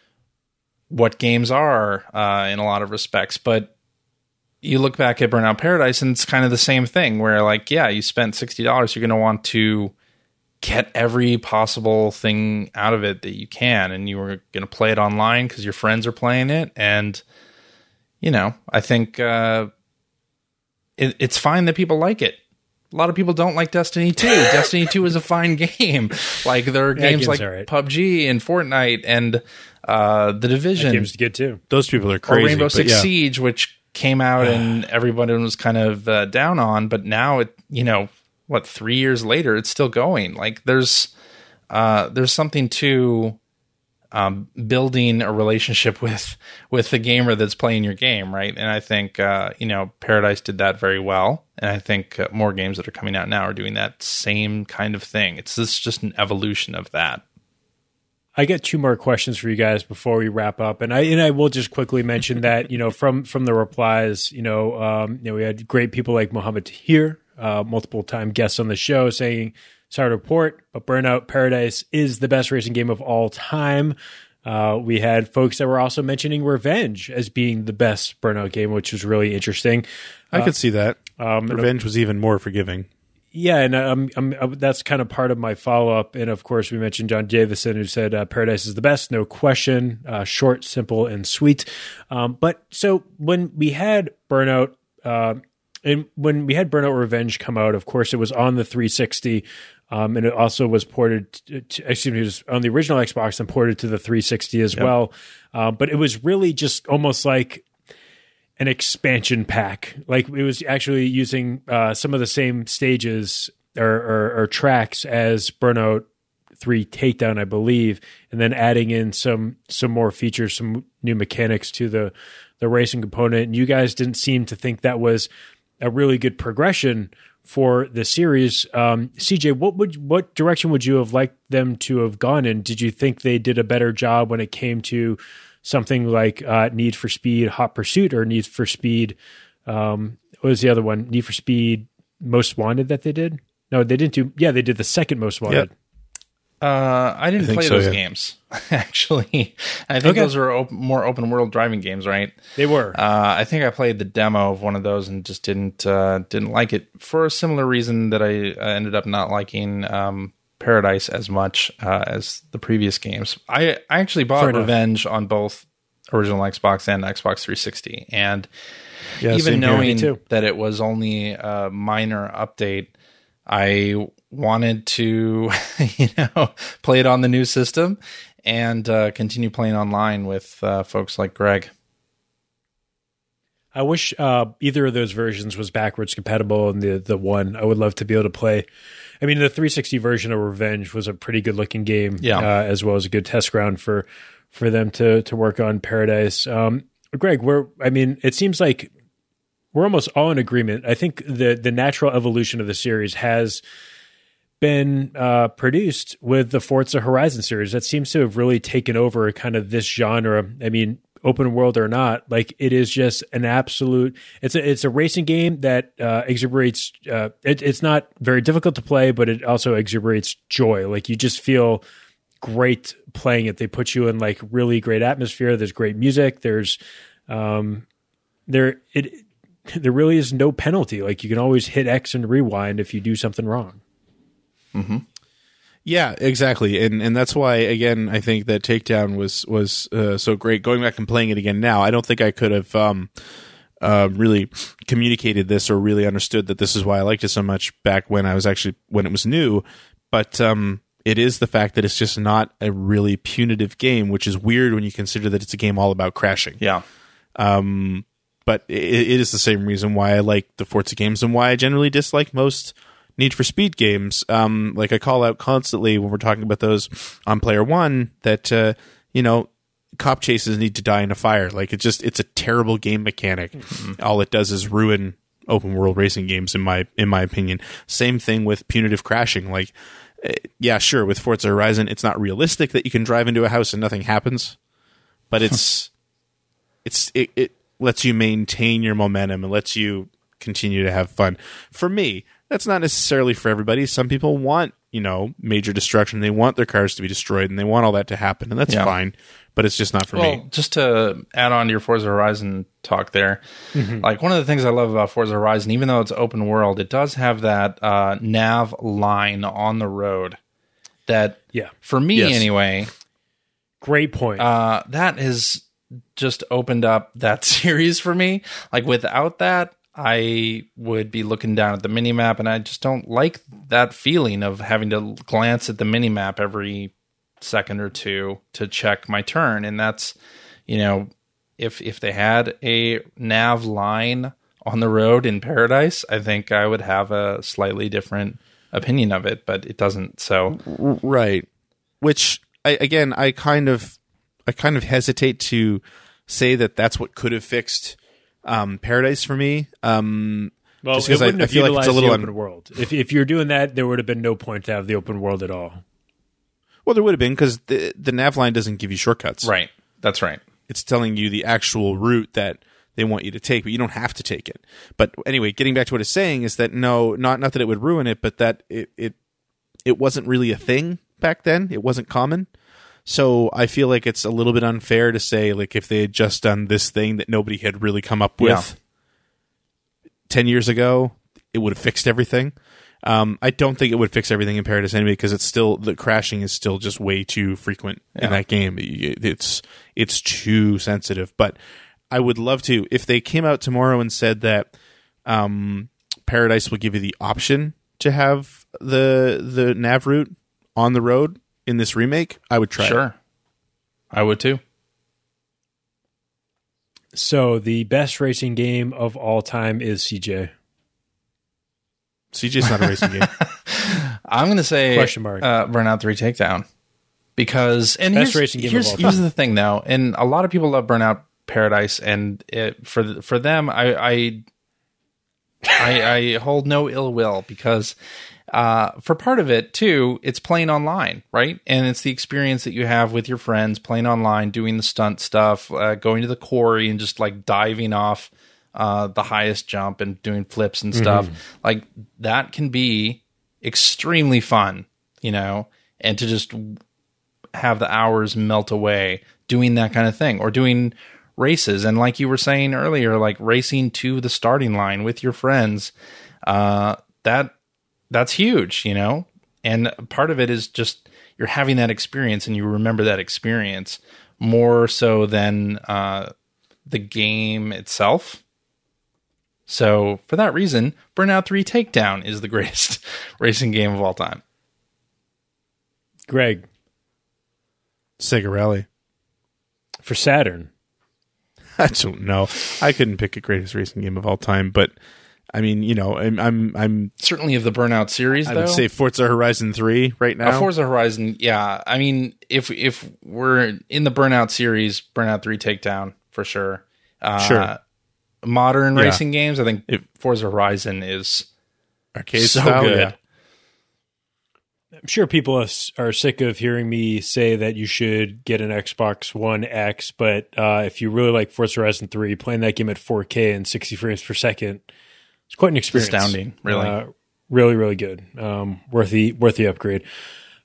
what games are uh, in a lot of respects. But you look back at Burnout Paradise and it's kind of the same thing where, like, yeah, you spent sixty dollars, you're going to want to get every possible thing out of it that you can, and you were going to play it online because your friends are playing it. And, you know, I think uh, it, it's fine that people like it. A lot of people don't like Destiny two. Destiny two is a fine game. Like, there are Yeah, games game's like all right. P U B G and Fortnite and uh, The Division. That game's good too. Those people are Or crazy. Rainbow but Six yeah. Siege, which came out and everybody was kind of uh, down on, but now it, you know, what, three years later, it's still going. Like, there's uh, there's something to um, building a relationship with with the gamer that's playing your game, right? And I think uh, you know, Paradise did that very well, and I think uh, more games that are coming out now are doing that same kind of thing. It's this just an evolution of that. I got two more questions for you guys before we wrap up, and I and I will just quickly mention that, you know, from from the replies, you know, um, you know, we had great people like Mohammed Tahir, uh, multiple time guests on the show, saying, "Sorry to report, but Burnout Paradise is the best racing game of all time." Uh, we had folks that were also mentioning Revenge as being the best Burnout game, which was really interesting. I Uh, could see that. Um, Revenge was even more forgiving. Yeah, and um, um, uh, that's kind of part of my follow-up. And, of course, we mentioned John Davison, who said uh, Paradise is the best, no question, uh, short, simple, and sweet. Um, but so when we had Burnout, uh, and when we had Burnout Revenge come out, of course, it was on the three sixty, um, and it also was ported, to, to, excuse me, it was on the original Xbox and ported to the three sixty as Yep. well. Uh, but it was really just almost like an expansion pack. Like, it was actually using uh, some of the same stages or, or, or tracks as Burnout three Takedown, I believe, and then adding in some some more features, some new mechanics to the the racing component. And you guys didn't seem to think that was a really good progression for the series. Um, C J, what would what direction would you have liked them to have gone in? Did you think they did a better job when it came to something like uh, Need for Speed Hot Pursuit or Need for Speed, um, what was the other one? Need for Speed Most Wanted that they did? No, they didn't do, yeah, they did the second Most Wanted. Yep. Uh, I didn't I think play so, those yeah. games, actually. I think Okay. those are op- more open world driving games, right? They were. Uh, I think I played the demo of one of those and just didn't uh, didn't like it for a similar reason that I uh, ended up not liking um, Paradise as much uh, as the previous games. I, I actually bought Fair enough. Revenge on both original Xbox and Xbox three sixty, and Yeah, even same here. knowing Me too. that it was only a minor update, I wanted to, you know, play it on the new system and uh, continue playing online with uh, folks like Greg. I wish uh, either of those versions was backwards compatible, and the the one I would love to be able to play. I mean, the three sixty version of Revenge was a pretty good looking game, Yeah. uh, as well as a good test ground for for them to to work on Paradise. Um, Greg, we're I mean, it seems like we're almost all in agreement. I think the the natural evolution of the series has been uh, produced with the Forza Horizon series. That seems to have really taken over kind of this genre. I mean, open world or not, like it is just an absolute. It's a it's a racing game that uh, exuberates. Uh, it, it's not very difficult to play, but it also exuberates joy. Like you just feel great playing it. They put you in like really great atmosphere. There's great music. There's um, there it there really is no penalty. Like you can always hit X and rewind if you do something wrong. Mm-hmm. Yeah, exactly, and and that's why again I think that Takedown was was uh, so great. Going back and playing it again now, I don't think I could have um, uh, really communicated this or really understood that this is why I liked it so much back when I was actually when it was new. But um, it is the fact that it's just not a really punitive game, which is weird when you consider that it's a game all about crashing. Yeah. Um, but it, it is the same reason why I like the Forza games and why I generally dislike most Need for Speed games. Um, like I call out constantly when we're talking about those on Player One that, uh, you know, cop chases need to die in a fire. Like it's just, it's a terrible game mechanic. Mm-hmm. All it does is ruin open world racing games in my, in my opinion. Same thing with punitive crashing. Like, uh, yeah, sure. With Forza Horizon, it's not realistic that you can drive into a house and nothing happens, but it's, it's, it, it lets you maintain your momentum and lets you continue to have fun. For me, that's not necessarily for everybody. Some people want, you know, major destruction. They want their cars to be destroyed, and they want all that to happen, and that's yeah. fine. But it's just not for well, me. Just to add on to your Forza Horizon talk there, mm-hmm. like one of the things I love about Forza Horizon, even though it's open world, it does have that uh, nav line on the road that, yeah. for me yes. anyway, great point. Uh, that has just opened up that series for me. Like without that, I would be looking down at the minimap, and I just don't like that feeling of having to glance at the minimap every second or two to check my turn. And that's, you know, if if they had a nav line on the road in Paradise, I think I would have a slightly different opinion of it, but it doesn't. So right, which I, again, I kind of, I kind of hesitate to say that that's what could have fixed Um, Paradise for me. Um, well, just it because I, wouldn't I have feel like it's utilized a little the un- open world. If if you're doing that, there would have been no point to have the open world at all. well, there would have been because the the nav line doesn't give you shortcuts. right, that's right. It's telling you the actual route that they want you to take, but you don't have to take it. But anyway, getting back to what it's saying is that no, not not that it would ruin it, but that it it it wasn't really a thing back then. It wasn't common. So I feel like it's a little bit unfair to say, like, if they had just done this thing that nobody had really come up with Yeah. ten years ago, it would have fixed everything. Um, I don't think it would fix everything in Paradise anyway, because it's still, the crashing is still just way too frequent Yeah. in that game. It's it's too sensitive. But I would love to, if they came out tomorrow and said that um, Paradise will give you the option to have the the nav route on the road in this remake, I would try Sure. it. I would too. So the best racing game of all time is C J. C J's not a racing game. I'm going to say Question mark. Uh, Burnout three Takedown. Because, and Best here's, racing game here's, of all here's time. the thing though, and a lot of people love Burnout Paradise, and it, for for them, I I, I I hold no ill will, because uh, for part of it too, it's playing online, right? And it's the experience that you have with your friends playing online, doing the stunt stuff, uh, going to the quarry and just like diving off uh, the highest jump and doing flips and stuff. Mm-hmm. Like that can be extremely fun, you know, and to just have the hours melt away doing that kind of thing, or doing races. And like you were saying earlier, like racing to the starting line with your friends, uh, that that's huge, you know? And part of it is just you're having that experience and you remember that experience more so than uh, the game itself. So for that reason, Burnout three Takedown is the greatest racing game of all time. Greg, Sega Rally. for Saturn. I don't know. I couldn't pick a greatest racing game of all time, but I mean, you know, I'm I'm, I'm Certainly of the Burnout series, I though. would say Forza Horizon three right now. Uh, Forza Horizon, yeah. I mean, if if we're in the Burnout series, Burnout three Takedown for sure. Uh, Sure. Modern Yeah. racing games, I think If- Forza Horizon is Arcade so style, good. yeah. I'm sure people are, are sick of hearing me say that you should get an Xbox One X, but uh, if you really like Forza Horizon three, playing that game at four K and sixty frames per second, it's quite an experience. Astounding, really. Uh, really, really good. Um, worth the worth the upgrade.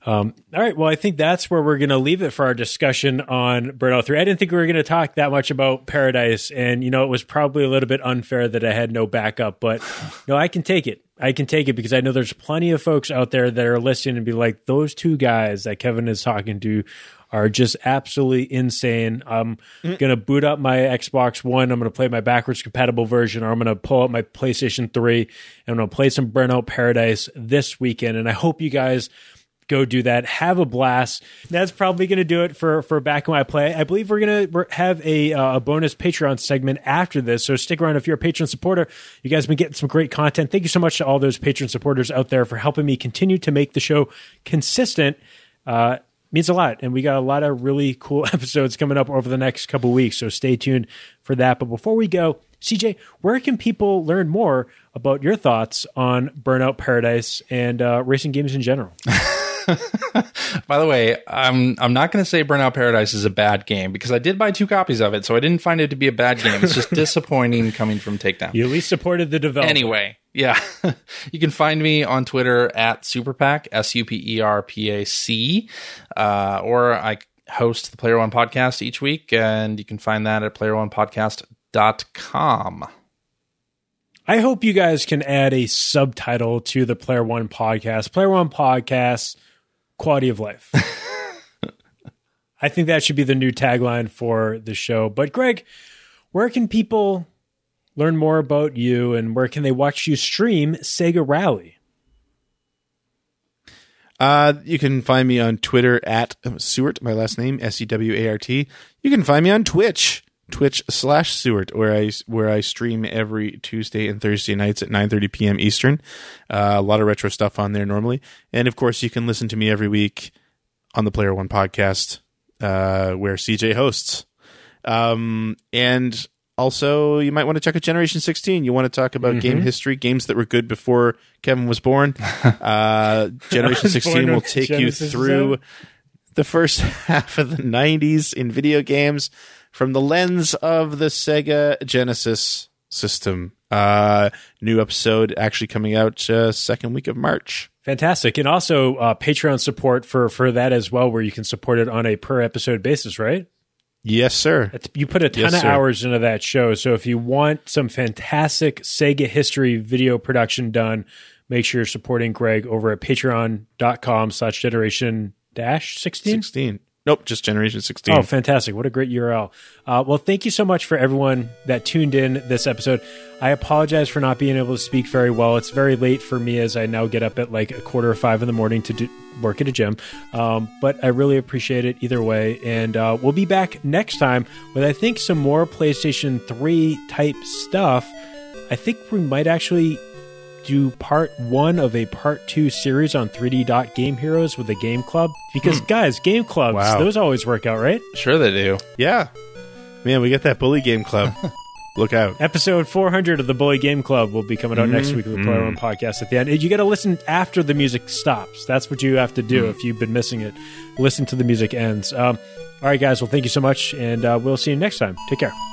Um, all right. Well, I think that's where we're going to leave it for our discussion on Burnout three. I didn't think we were going to talk that much about Paradise. And, you know, it was probably a little bit unfair that I had no backup. But, no, I can take it. I can take it because I know there's plenty of folks out there that are listening and be like, those two guys that Kevin is talking to are just absolutely insane. I'm mm. going to boot up my Xbox One. I'm going to play my backwards compatible version, or I'm going to pull up my PlayStation three, and I'm going to play some Burnout Paradise this weekend. And I hope you guys go do that. Have a blast. That's probably going to do it for, for Back in My Play. I believe we're going to have a, uh, a bonus Patreon segment after this, so stick around if you're a Patreon supporter. You guys have been getting some great content. Thank you so much to all those Patreon supporters out there for helping me continue to make the show consistent. Uh, means a lot, and we got a lot of really cool episodes coming up over the next couple weeks, so stay tuned for that. But before we go, C J, where can people learn more about your thoughts on Burnout Paradise and uh, racing games in general? By the way, I'm I'm not going to say Burnout Paradise is a bad game, because I did buy two copies of it, so I didn't find it to be a bad game. It's just disappointing coming from Takedown. You at least supported the developer. Anyway, yeah. You can find me on Twitter at Superpac, S U P E R P A C, uh, or I host the Player One Podcast each week, and you can find that at player one podcast dot com. I hope you guys can add a subtitle to the Player One Podcast. Player One Podcast, quality of life. I think that should be the new tagline for the show. But Greg, where can people learn more about you, and where can they watch you stream Sega Rally? Uh, you can find me on Twitter at Sewart, my last name, S E W A R T. You can find me on Twitch, Twitch slash Sewart, where I where I stream every Tuesday and Thursday nights at nine thirty p.m. Eastern. Uh, a lot of retro stuff on there normally. And, of course, you can listen to me every week on the Player One Podcast, uh, where C J hosts. Um, and also, you might want to check out Generation sixteen. You want to talk about mm-hmm. game history, games that were good before Kevin was born. Uh, Generation sixteen will take Genesis you through the first half of the nineties in video games from the lens of the Sega Genesis system. Uh, new episode actually coming out uh, second week of March. Fantastic. And also uh, Patreon support for, for that as well, where you can support it on a per episode basis, right? Yes, sir. You put a ton yes, of sir. hours into that show. So if you want some fantastic Sega history video production done, make sure you're supporting Greg over at patreon.com slash generation dash 16. 16. Nope, just Generation sixteen. Oh, fantastic. What a great U R L. Uh, well, thank you so much for everyone that tuned in this episode. I apologize for not being able to speak very well. It's very late for me, as I now get up at like a quarter of five in the morning to do, work at a gym. Um, but I really appreciate it either way. And uh, we'll be back next time with, I think, some more PlayStation three type stuff. I think we might actually do part one of a part two series on three D Dot Game Heroes with the Game Club. Because, hmm. guys, Game Clubs, wow. those always work out, right? Sure they do. Yeah. Man, we get that Bully Game Club. Look out. Episode four hundred of the Bully Game Club will be coming out mm-hmm. next week with the Player One Podcast at the end. You got to listen after the music stops. That's what you have to do mm. if you've been missing it. Listen to the music ends. Um, all right, guys. Well, thank you so much, and uh, we'll see you next time. Take care.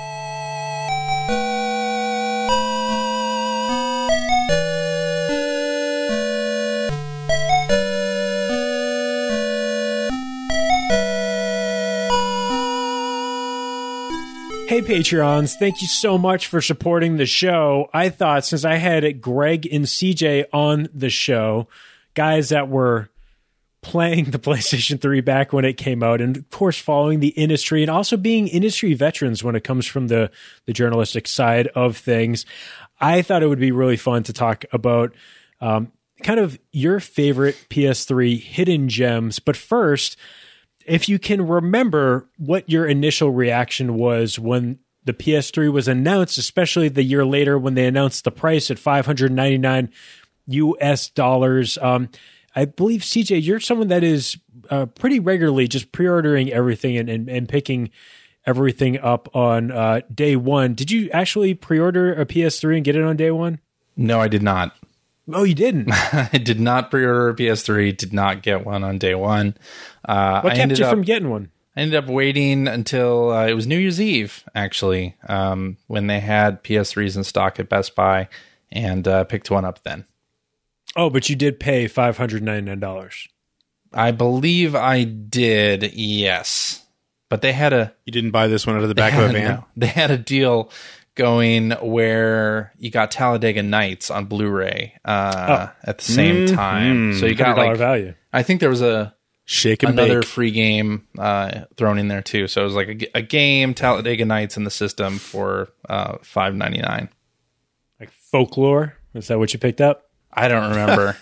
Hey, Patreons, thank you so much for supporting the show. I thought, since I had Greg and C J on the show, guys that were playing the PlayStation three back when it came out, and of course following the industry and also being industry veterans when it comes from the, the journalistic side of things, I thought it would be really fun to talk about um, kind of your favorite P S three hidden gems. But first, if you can remember what your initial reaction was when the P S three was announced, especially the year later when they announced the price at five hundred ninety-nine U S dollars. Um, I believe, C J, you're someone that is uh, pretty regularly just pre-ordering everything and, and, and picking everything up on uh, day one. Did you actually pre-order a P S three and get it on day one? No, I did not. Oh, you didn't? I did not pre-order a P S three, did not get one on day one. Uh, what I kept you up, from getting one? I ended up waiting until uh, it was New Year's Eve, actually, um, when they had P S threes in stock at Best Buy, and uh, picked one up then. Oh, but you did pay five hundred ninety-nine dollars. I believe I did, yes. But they had a... You didn't buy this one out of the back of a van? No, they had a deal going where you got Talladega Nights on Blu-ray uh, oh. at the same mm-hmm. time. So you got like... value. I think there was a... Shake and another bake. free game uh, thrown in there too. So it was like a, a game, Talladega Nights in the system for uh, five ninety-nine. Like Folklore? Is that what you picked up? I don't remember.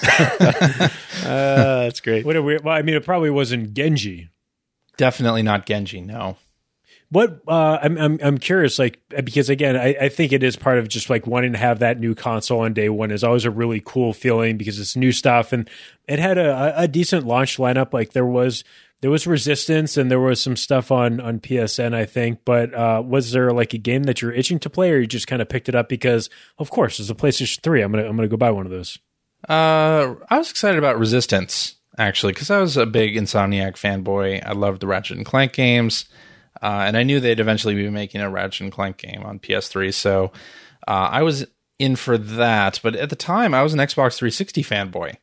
uh, that's great. What a weird, well, I mean, it probably wasn't Genji. Definitely not Genji. No. What uh, I'm I'm I'm curious, like because again, I, I think it is part of just like wanting to have that new console on day one is always a really cool feeling because it's new stuff, and it had a, a decent launch lineup. Like there was there was Resistance and there was some stuff on on P S N, I think. But uh, was there like a game that you're itching to play, or you just kind of picked it up because, of course, it's a PlayStation three. I'm gonna I'm gonna go buy one of those. Uh, I was excited about Resistance actually because I was a big Insomniac fanboy. I loved the Ratchet and Clank games. Uh, and I knew they'd eventually be making a Ratchet and Clank game on P S three, so uh, I was in for that. But at the time, I was an Xbox three sixty fanboy,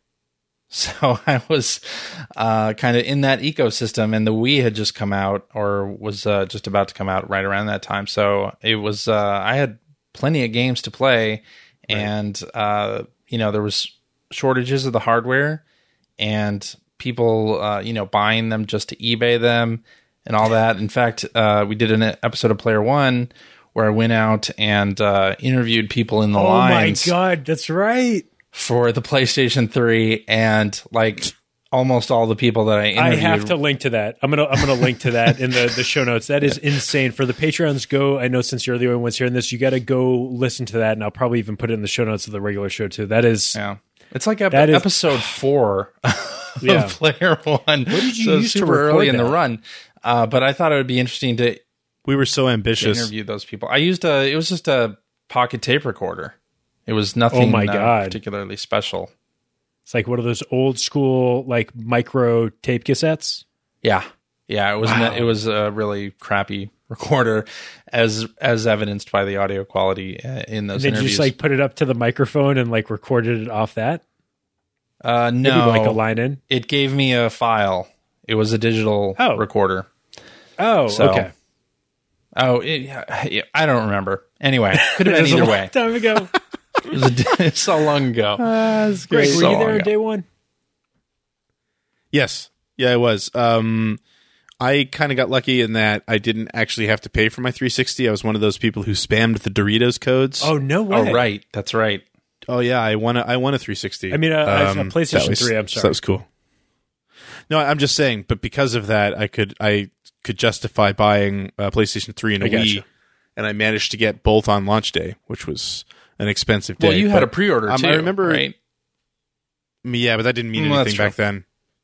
so I was uh, kind of in that ecosystem. And the Wii had just come out, or was uh, just about to come out right around that time. So it was uh, I had plenty of games to play, right. and uh, you know there was shortages of the hardware, and people uh, you know buying them just to eBay them. And all that. In fact, uh, we did an episode of Player One where I went out and uh, interviewed people in the oh lines. Oh my god, that's right. For the PlayStation three, and like almost all the people that I interviewed. I have to link to that. I'm gonna I'm gonna link to that in the, the show notes. That is insane. For the Patreons, go. I know since you're the only ones hearing this, you got to go listen to that, and I'll probably even put it in the show notes of the regular show too. That is yeah. It's like ep- is, episode four yeah. of Player One. What did you so use super to early that? in the run? Uh, but I thought it would be interesting to. We were so ambitious. Interview those people. I used a. It was just a pocket tape recorder. It was nothing. Oh my uh, god. particularly special. It's like one of those old school like micro tape cassettes. Yeah, yeah. It was. Wow. It was a really crappy recorder, as as evidenced by the audio quality uh, in those Did you interviews. just like put it up to the microphone and like recorded it off that? Uh, no, Maybe like a line in. It gave me a file. It was a digital oh. recorder. Oh, so, okay. Oh, it, I don't remember. Anyway, could have been it was either a long way. Time ago. It was a, it's so long ago. Uh, that's great. So Were you there on ago. day one? Yes. Yeah, I was. Um, I kind of got lucky in that I didn't actually have to pay for my three sixty. I was one of those people who spammed the Doritos codes. Oh, no way. Oh, right. That's right. Oh, yeah. I won a, I won a three sixty. I mean, uh, um, a PlayStation was, three, I'm so sorry. that was cool. No, I'm just saying, but because of that, I could I could justify buying a PlayStation three and a I Wii, gotcha. and I managed to get both on launch day, which was an expensive day. Well, you had but, a pre-order um, too, I remember, right? Yeah, but that didn't mean Mm, that's anything true. back then.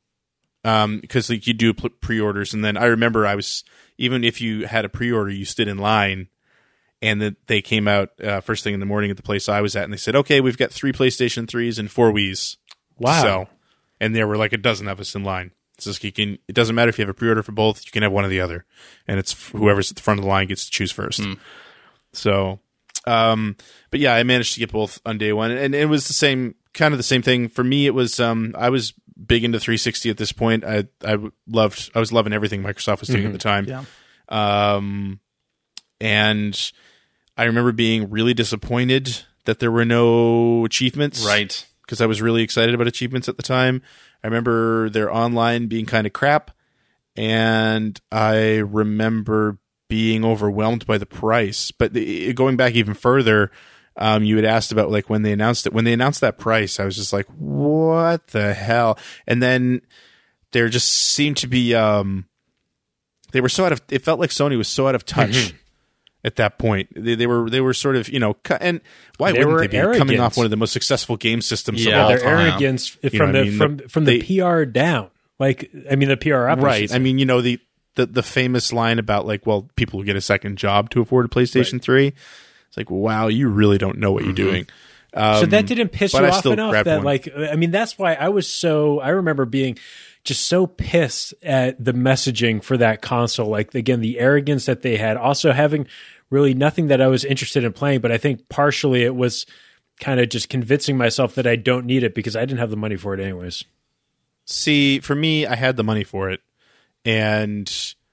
Um, because like you do pl- pre-orders, and then I remember I was even if you had a pre-order, you stood in line, and then they came out uh, first thing in the morning at the place I was at, and they said, "Okay, we've got three PlayStation threes and four Wiis." Wow. So, and there were like a dozen of us in line. It's just you can. It doesn't matter if you have a pre-order for both; you can have one or the other, and it's whoever's at the front of the line gets to choose first. Mm. So, um, but yeah, I managed to get both on day one, and it was the same kind of the same thing for me. It was um, I was big into three sixty at this point. I I loved I was loving everything Microsoft was doing Mm-hmm. at the time. Yeah. Um, and I remember being really disappointed that there were no achievements. Right. Because I was really excited about achievements at the time. I remember their online being kind of crap, and I remember being overwhelmed by the price. But the, going back even further, um, you had asked about like when they announced it. When they announced that price, I was just like, "What the hell?" And then there just seemed to be, um, they were so out of. It felt like Sony was so out of touch. Mm-hmm. At that point, they, they were they were sort of you know, cu- and why They wouldn't were they be arrogant. coming off one of the most successful game systems Yeah, of all Their time? arrogance You from know the what I mean? from from They- the P R down. Like I mean, the P R up. I should Right. say. I mean, you know, the, the, the famous line about like, well, people will get a second job to afford a PlayStation Right. three. It's like, wow, you really don't know what Mm-hmm. you're doing. Um, So that didn't piss but you I off still enough grabbed that one. like I mean that's why I was so I remember being just so pissed at the messaging for that console. Like again, the arrogance that they had, also having really nothing that I was interested in playing, but I think partially it was kind of just convincing myself that I don't need it because I didn't have the money for it anyways. See, for me, I had the money for it, and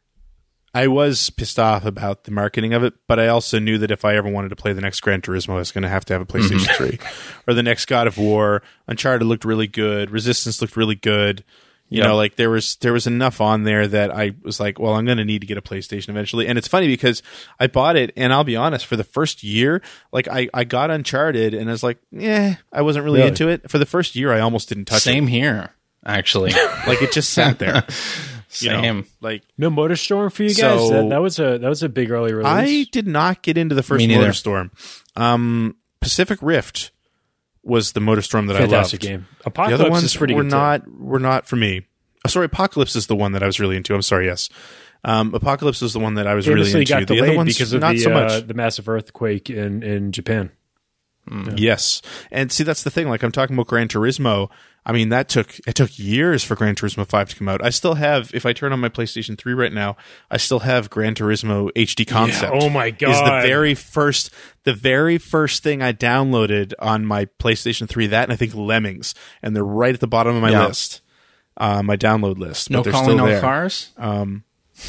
I was pissed off about the marketing of it, but I also knew that if I ever wanted to play the next Gran Turismo, I was going to have to have a PlayStation mm-hmm. three. Or the next God of War. Uncharted looked really good. Resistance looked really good. You yep. know, like there was there was enough on there that I was like, well, I'm going to need to get a PlayStation eventually. And it's funny because I bought it, and I'll be honest, for the first year, like I, I got Uncharted, and I was like, yeah, I wasn't really, really into it. For the first year, I almost didn't touch Same it. Same here, actually. Like it just sat there. Same. You know, like no MotorStorm for you guys. So, that, that was a that was a big early release. I did not get into the first MotorStorm. Um, Pacific Rift was the MotorStorm that Fantastic I loved. Game. Apocalypse the other ones is pretty were good. Not too. were not for me. Oh, sorry, Apocalypse is the one that I was really into. I'm sorry. Yes, um, Apocalypse was the one that I was Famously really into. got The delayed other ones because of not the so much. Uh, the massive earthquake in in Japan. Mm. Yeah. Yes, and see that's the thing. Like I'm talking about Gran Turismo. I mean, that took it took years for Gran Turismo five to come out. I still have, if I turn on my PlayStation three right now, I still have Gran Turismo H D Concept. Yeah, oh my god! Is the very first, the very first thing I downloaded on my PlayStation three. That and I think Lemmings, and they're right at the bottom of my yeah. list, uh, my download list. No but they're calling still all there. cars. Um,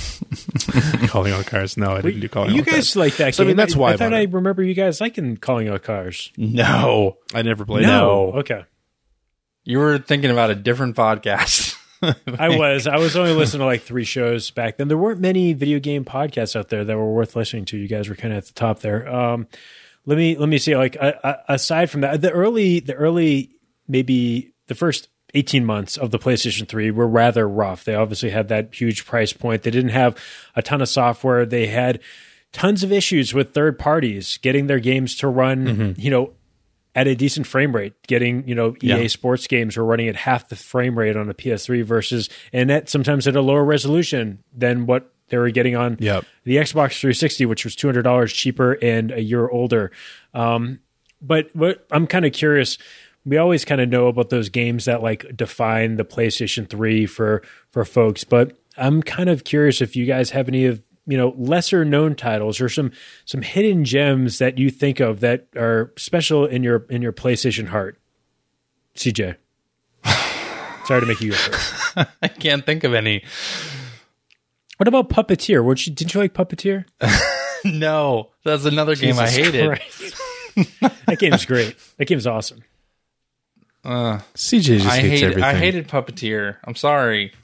calling all cars? No, I didn't do calling. You all guys cars. like that? So, game. I mean, that's why I, I thought bought I it. remember you guys liking calling out cars. No, I never played. No, it. okay. You were thinking about a different podcast. I was. I was only listening to like three shows back then. There weren't many video game podcasts out there that were worth listening to. You guys were kind of at the top there. Um, let me let me see. Like uh, aside from that, the early the early maybe the first eighteen months of the PlayStation three were rather rough. They obviously had that huge price point. They didn't have a ton of software. They had tons of issues with third parties getting their games to run. Mm-hmm. You know. At a decent frame rate, getting, you know, E A yeah. Sports games were running at half the frame rate on a P S three versus, and that sometimes at a lower resolution than what they were getting on yep. the Xbox three sixty, which was two hundred dollars cheaper and a year older. Um, but what I'm kind of curious, we always kind of know about those games that like define the PlayStation three for, for folks, but I'm kind of curious if you guys have any of, you know, lesser known titles or some some hidden gems that you think of that are special in your in your PlayStation heart. C J, sorry to make you go first. I can't think of any. What about Puppeteer? Would you, did you like Puppeteer? No, that's another game Jesus I hated. That game's great. That game's awesome. Uh, C J just I hates hated, everything. I hated Puppeteer. I'm sorry.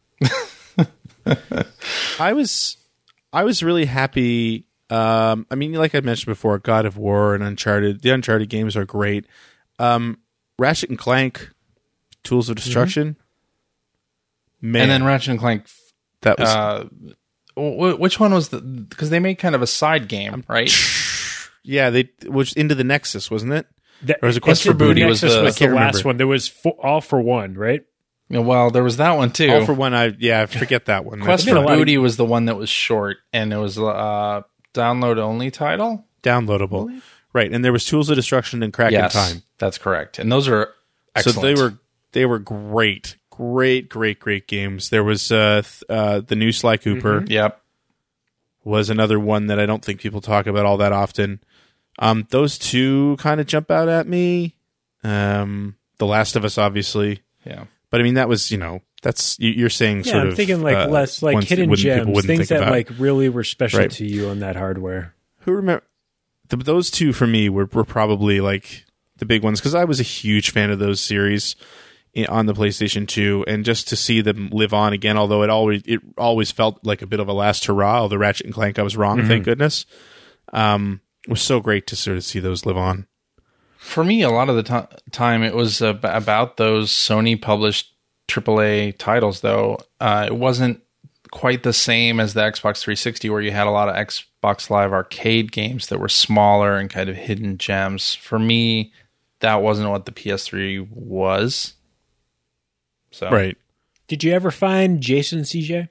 I was. I was really happy. Um, I mean, like I mentioned before, God of War and Uncharted. The Uncharted games are great. Um, Ratchet and Clank, Tools of Destruction. Mm-hmm. Man, and then Ratchet and Clank. That was. Uh, w- which one was the? Because they made kind of a side game, right? Yeah, they which Into the Nexus, wasn't it? That, or was it Quest for Into the Booty? Nexus was the- was I can't the last remember. one. There was for, all for one, right? Yeah, well, there was that one too. All for one. I yeah, I forget that one. Quest been for a lot of- Booty was the one that was short, and it was uh, download only title. Downloadable, right? And there was Tools of Destruction and Crack Yes, in Time. that's correct. And those are excellent. So they were they were great, great, great, great games. There was uh, th- uh, the new Sly Cooper. Mm-hmm. Yep. Was another one that I don't think people talk about all that often. Um, those two kind of jump out at me. Um, The Last of Us, obviously. Yeah. But I mean, that was, you know, that's you- you're saying Yeah, sort I'm of. thinking like uh, less like ones that hidden wouldn't- people gems, wouldn't things think that about. like really were special Right. to you on that hardware. Who remember? The, those two for me were, were probably like the big ones because I was a huge fan of those series in, on the PlayStation two, and just to see them live on again. Although it always it always felt like a bit of a last hurrah. Although Ratchet and Clank, I was wrong. Mm-hmm. Thank goodness. Um, it was so great to sort of see those live on. For me, a lot of the t- time, it was ab- about those Sony published triple A titles, though. Uh, it wasn't quite the same as the Xbox three sixty, where you had a lot of Xbox Live Arcade games that were smaller and kind of hidden gems. For me, that wasn't what the P S three was. So, Right. Did you ever find Jason, C J?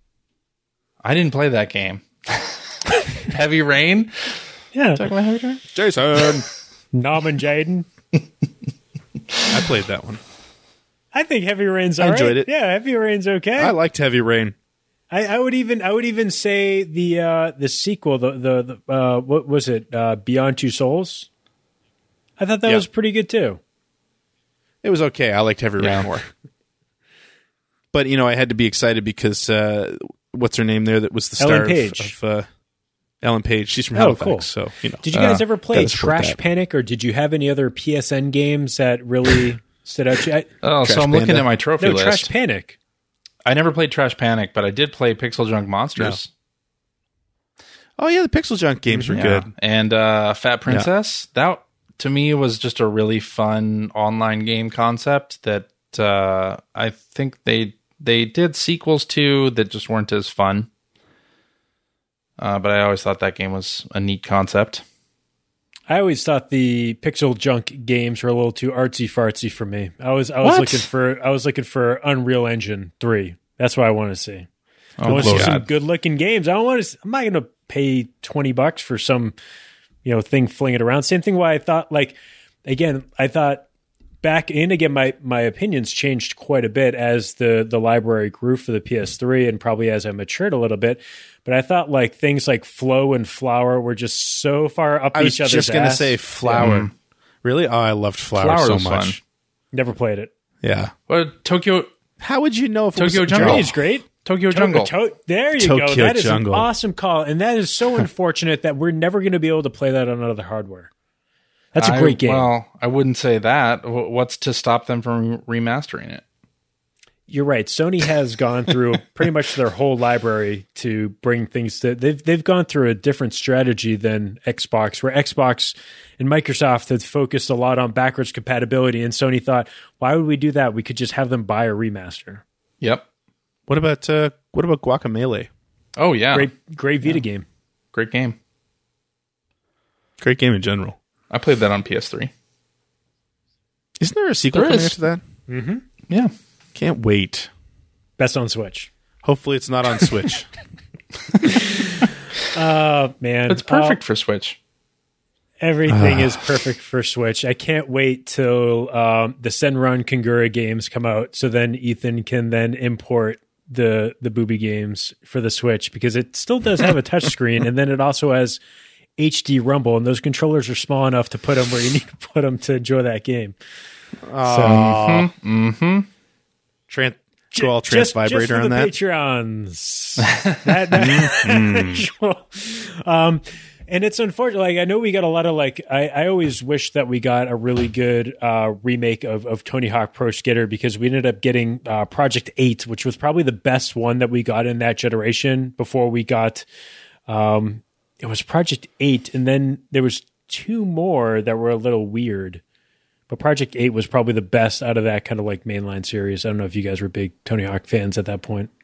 I didn't play that game. Heavy Rain? Yeah. Talking about Heavy Rain? Jason. Nom and Jaden. I played that one. I think Heavy Rain's I all enjoyed right. it. Yeah, Heavy Rain's okay. I liked Heavy Rain. I, I would even I would even say the uh, the sequel, the the, the uh, what was it, uh, Beyond Two Souls? I thought that Yeah. was pretty good too. It was okay. I liked Heavy Yeah. Rain more. but you know, I had to be excited because uh, what's her name there? That was the star Ellen of, Page. of uh, Ellen Page. She's from Oh, Halifax. cool. So you know, Did you guys uh, ever play gotta support Trash that. Panic, or did you have any other P S N games that really stood out to you? I, Oh, Trash so I'm looking Panda. at my trophy no, list. Trash Panic. I never played Trash Panic, but I did play Pixel Junk Monsters. Oh yeah, the Pixel Junk games were Yeah. good. And uh, Fat Princess. That to me was just a really fun online game concept that uh, I think they they did sequels to that just weren't as fun. Uh, but I always thought that game was a neat concept. I always thought the Pixel Junk games were a little too artsy fartsy for me. I was I was What? looking for I was looking for Unreal Engine three. That's what I want to see. I Oh, want to see God. some good looking games. I don't want to. I'm not going to pay twenty bucks for some, you know, thing flinging around. Same thing. Why I thought like, again, I thought back in again. My my opinions changed quite a bit as the the library grew for the P S three, and probably as I matured a little bit. But I thought like things like Flow and Flower were just so far up I was each other's just gonna ass. say Flower. Really? Oh, I loved Flower, Flower so was much. fun. Never played it. Yeah. Well, Tokyo How would you know if Tokyo it was Jungle. Jungle? It's great. Tokyo To- Jungle. to- there you go. Tokyo That is Jungle. an awesome call, and that is so unfortunate that we're never going to be able to play that on other hardware. That's a I- great game. Well, I wouldn't say that. Wh- What's to stop them from remastering it? You're right. Sony has gone through pretty much their whole library to bring things to. They've they've gone through a different strategy than Xbox, where Xbox and Microsoft have focused a lot on backwards compatibility, and Sony thought, why would we do that? We could just have them buy a remaster. Yep. What about uh, what about Guacamelee? Oh, yeah. Great, Great great Vita game. Great game. Great game in general. I played that on P S three. Isn't there a sequel There coming is. after that? Yeah. Can't wait. Best on Switch. Hopefully, it's not on Switch. Oh man, It's perfect for Switch. Everything is perfect for Switch. I can't wait till um, the Senran Kangura games come out, so then Ethan can then import the the booby games for the Switch, because it still does have a touchscreen, and then it also has H D Rumble, and those controllers are small enough to put them where you need to put them to enjoy that game. Aw. Mm-hmm. Tran- go all trans just, just vibrator for on the that. Patreons. that, that um, and it's unfortunate. Like, I know we got a lot of like. I, I always wish that we got a really good uh, remake of, of Tony Hawk Pro Skater, because we ended up getting uh, Project Eight, which was probably the best one that we got in that generation. Before we got, um, it was Project Eight, and then there was two more that were a little weird. But Project eight was probably the best out of that kind of like mainline series. I don't know if you guys were big Tony Hawk fans at that point.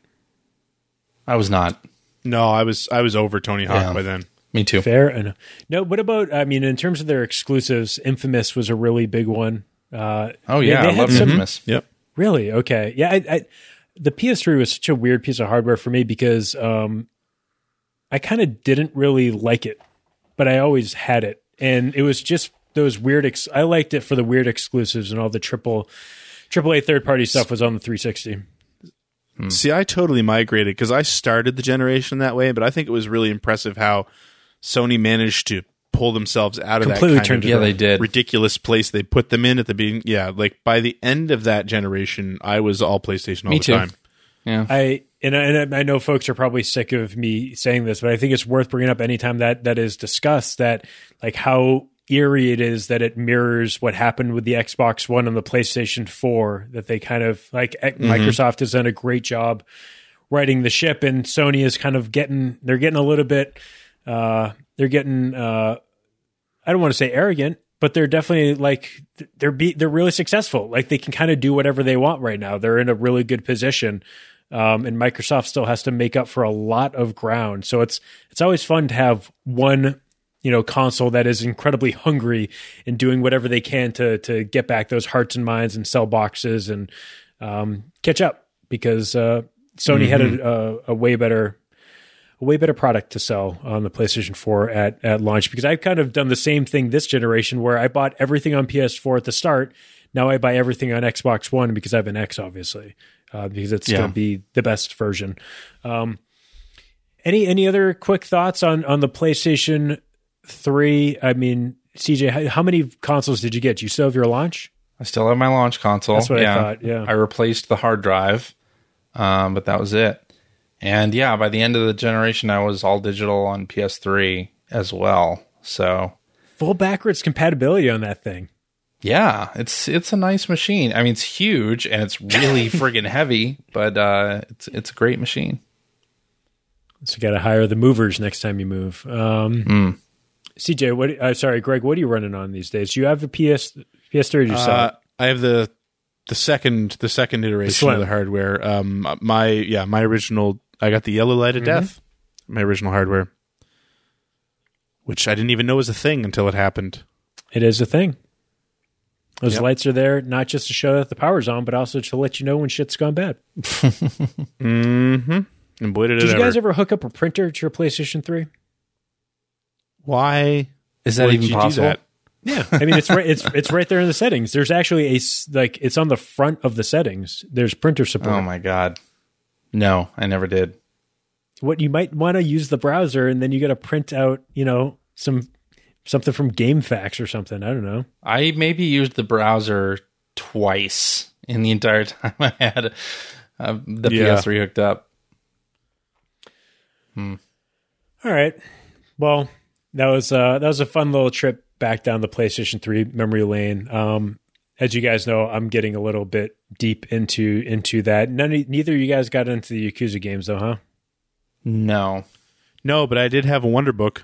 I was not. No, I was I was over Tony Hawk Yeah. by then. Me too. Fair enough. No, what about, I mean, in terms of their exclusives, Infamous was a really big one. Uh, Oh, they- yeah. they I had love some- Infamous. Yep. Really? Okay. Yeah. I, I, the P S three was such a weird piece of hardware for me, because um, I kind of didn't really like it, but I always had it. And it was just those weird, ex- I liked it for the weird exclusives, and all the triple, triple A third party stuff was on the three sixty. See, I totally migrated because I started the generation that way, but I think it was really impressive how Sony managed to pull themselves out of Completely that kind turned of it Yeah, they did. ridiculous place they put them in at the beginning. Yeah, like by the end of that generation, I was all PlayStation all Me the too. time. Yeah. I and, I and I know folks are probably sick of me saying this, but I think it's worth bringing up anytime that that is discussed, that like how eerie it is that it mirrors what happened with the Xbox One and the PlayStation four, that they kind of like Microsoft has done a great job riding the ship, and Sony is kind of getting they're getting a little bit uh they're getting uh I don't want to say arrogant, but they're definitely like they're be, they're really successful. Like they can kind of do whatever they want right now. They're in a really good position. Um, and Microsoft still has to make up for a lot of ground. So it's it's always fun to have one, you know, console that is incredibly hungry and doing whatever they can to to get back those hearts and minds and sell boxes and um, catch up, because uh, Sony had a, a, a way better a way better product to sell on the PlayStation four at at launch. Because I've kind of done the same thing this generation, where I bought everything on P S four at the start. Now I buy everything on Xbox One because I have an X, obviously. Uh, because it's Yeah. going to be the best version. Um, any any other quick thoughts on on the PlayStation three? I mean, C J, how, how many consoles did you get? Do you still have your launch? I still have my launch console. That's what I yeah. thought, yeah. I replaced the hard drive. um, but that was it. And yeah, by the end of the generation, I was all digital on P S three as well. So full backwards compatibility on that thing. Yeah, it's it's a nice machine. I mean, it's huge and it's really friggin' heavy, but uh, it's it's a great machine. So you got to hire the movers next time you move. Um, mm. C J, what? Uh, sorry, Greg, what are you running on these days? Do you have a P S P S three? Or do you sell Uh, it? I have the the second the second iteration of the hardware. Um, my yeah, my original. I got the yellow light of Mm-hmm. death. My original hardware, which I didn't even know was a thing until it happened. It is a thing. Those Yep. lights are there not just to show that the power's on, but also to let you know when shit's gone bad. Mm-hmm. And boy, did, Did it you ever. guys ever hook up a printer to your PlayStation three? Why Is that would even you do possible? that? Yeah, I mean it's right. It's it's right there in the settings. There's actually a s- like it's on the front of the settings. There's printer support. Oh my god, no, I never did. What you might want to use the browser, and then you got to print out, you know, some something from GameFAQs or something. I don't know. I maybe used the browser twice in the entire time I had uh, the Yeah. P S three hooked up. All right. Well, that was uh, that was a fun little trip back down the PlayStation three memory lane. Um, as you guys know, I'm getting a little bit deep into into that. None, neither of you guys got into the Yakuza games, though, huh? No, No, but I did have a Wonder Book.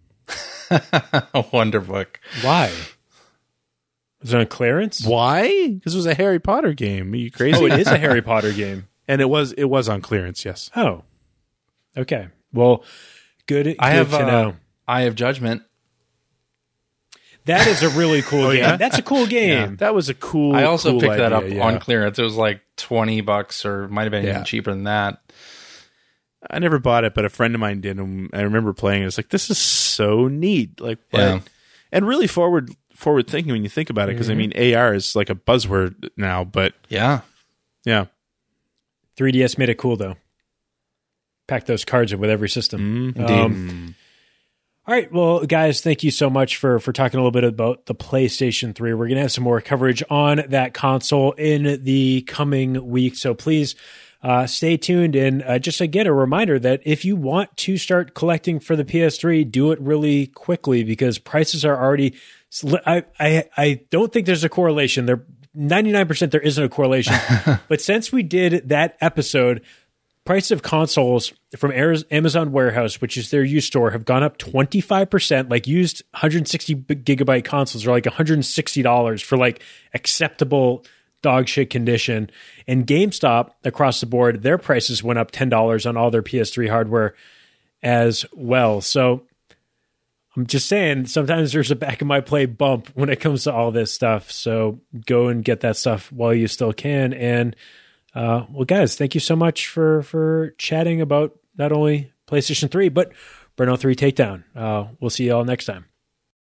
a Wonder Book. Why? Was it on clearance? Why? Because it was a Harry Potter game. Are you crazy? Oh, it is a Harry Potter game. And it was it was on clearance. Yes. Oh, okay. Well, good. I good have to uh, know. I have Judgment. That is a really cool game. yeah? That's a cool game. That was a cool. I also cool picked that up idea, on yeah. clearance. It was like twenty bucks, or might have been Yeah. even cheaper than that. I never bought it, but a friend of mine did, and I remember playing it. It's like, this is so neat. Like, but, Yeah. and really forward forward thinking when you think about it. Because I mean, A R is like a buzzword now, but Yeah. yeah, three D S made it cool though. Pack those cards in with every system. Mm-hmm. Um, all right, well, guys, thank you so much for for talking a little bit about the PlayStation three. We're gonna have some more coverage on that console in the coming week, so please uh, stay tuned. And uh, just again, a reminder that if you want to start collecting for the P S three, do it really quickly because prices are already. I I, I don't think there's a correlation. There ninety-nine percent there isn't a correlation, but since we did that episode. Price of consoles from Amazon Warehouse, which is their used store, have gone up twenty-five percent. Like used one hundred sixty gigabyte consoles are like one hundred sixty dollars for like acceptable dog shit condition. And GameStop across the board, their prices went up ten dollars on all their P S three hardware as well. So I'm just saying, sometimes there's a back of my play bump when it comes to all this stuff. So go and get that stuff while you still can. And Uh, well, guys, thank you so much for for chatting about not only PlayStation three, but Burnout three Takedown. Uh, we'll see you all next time.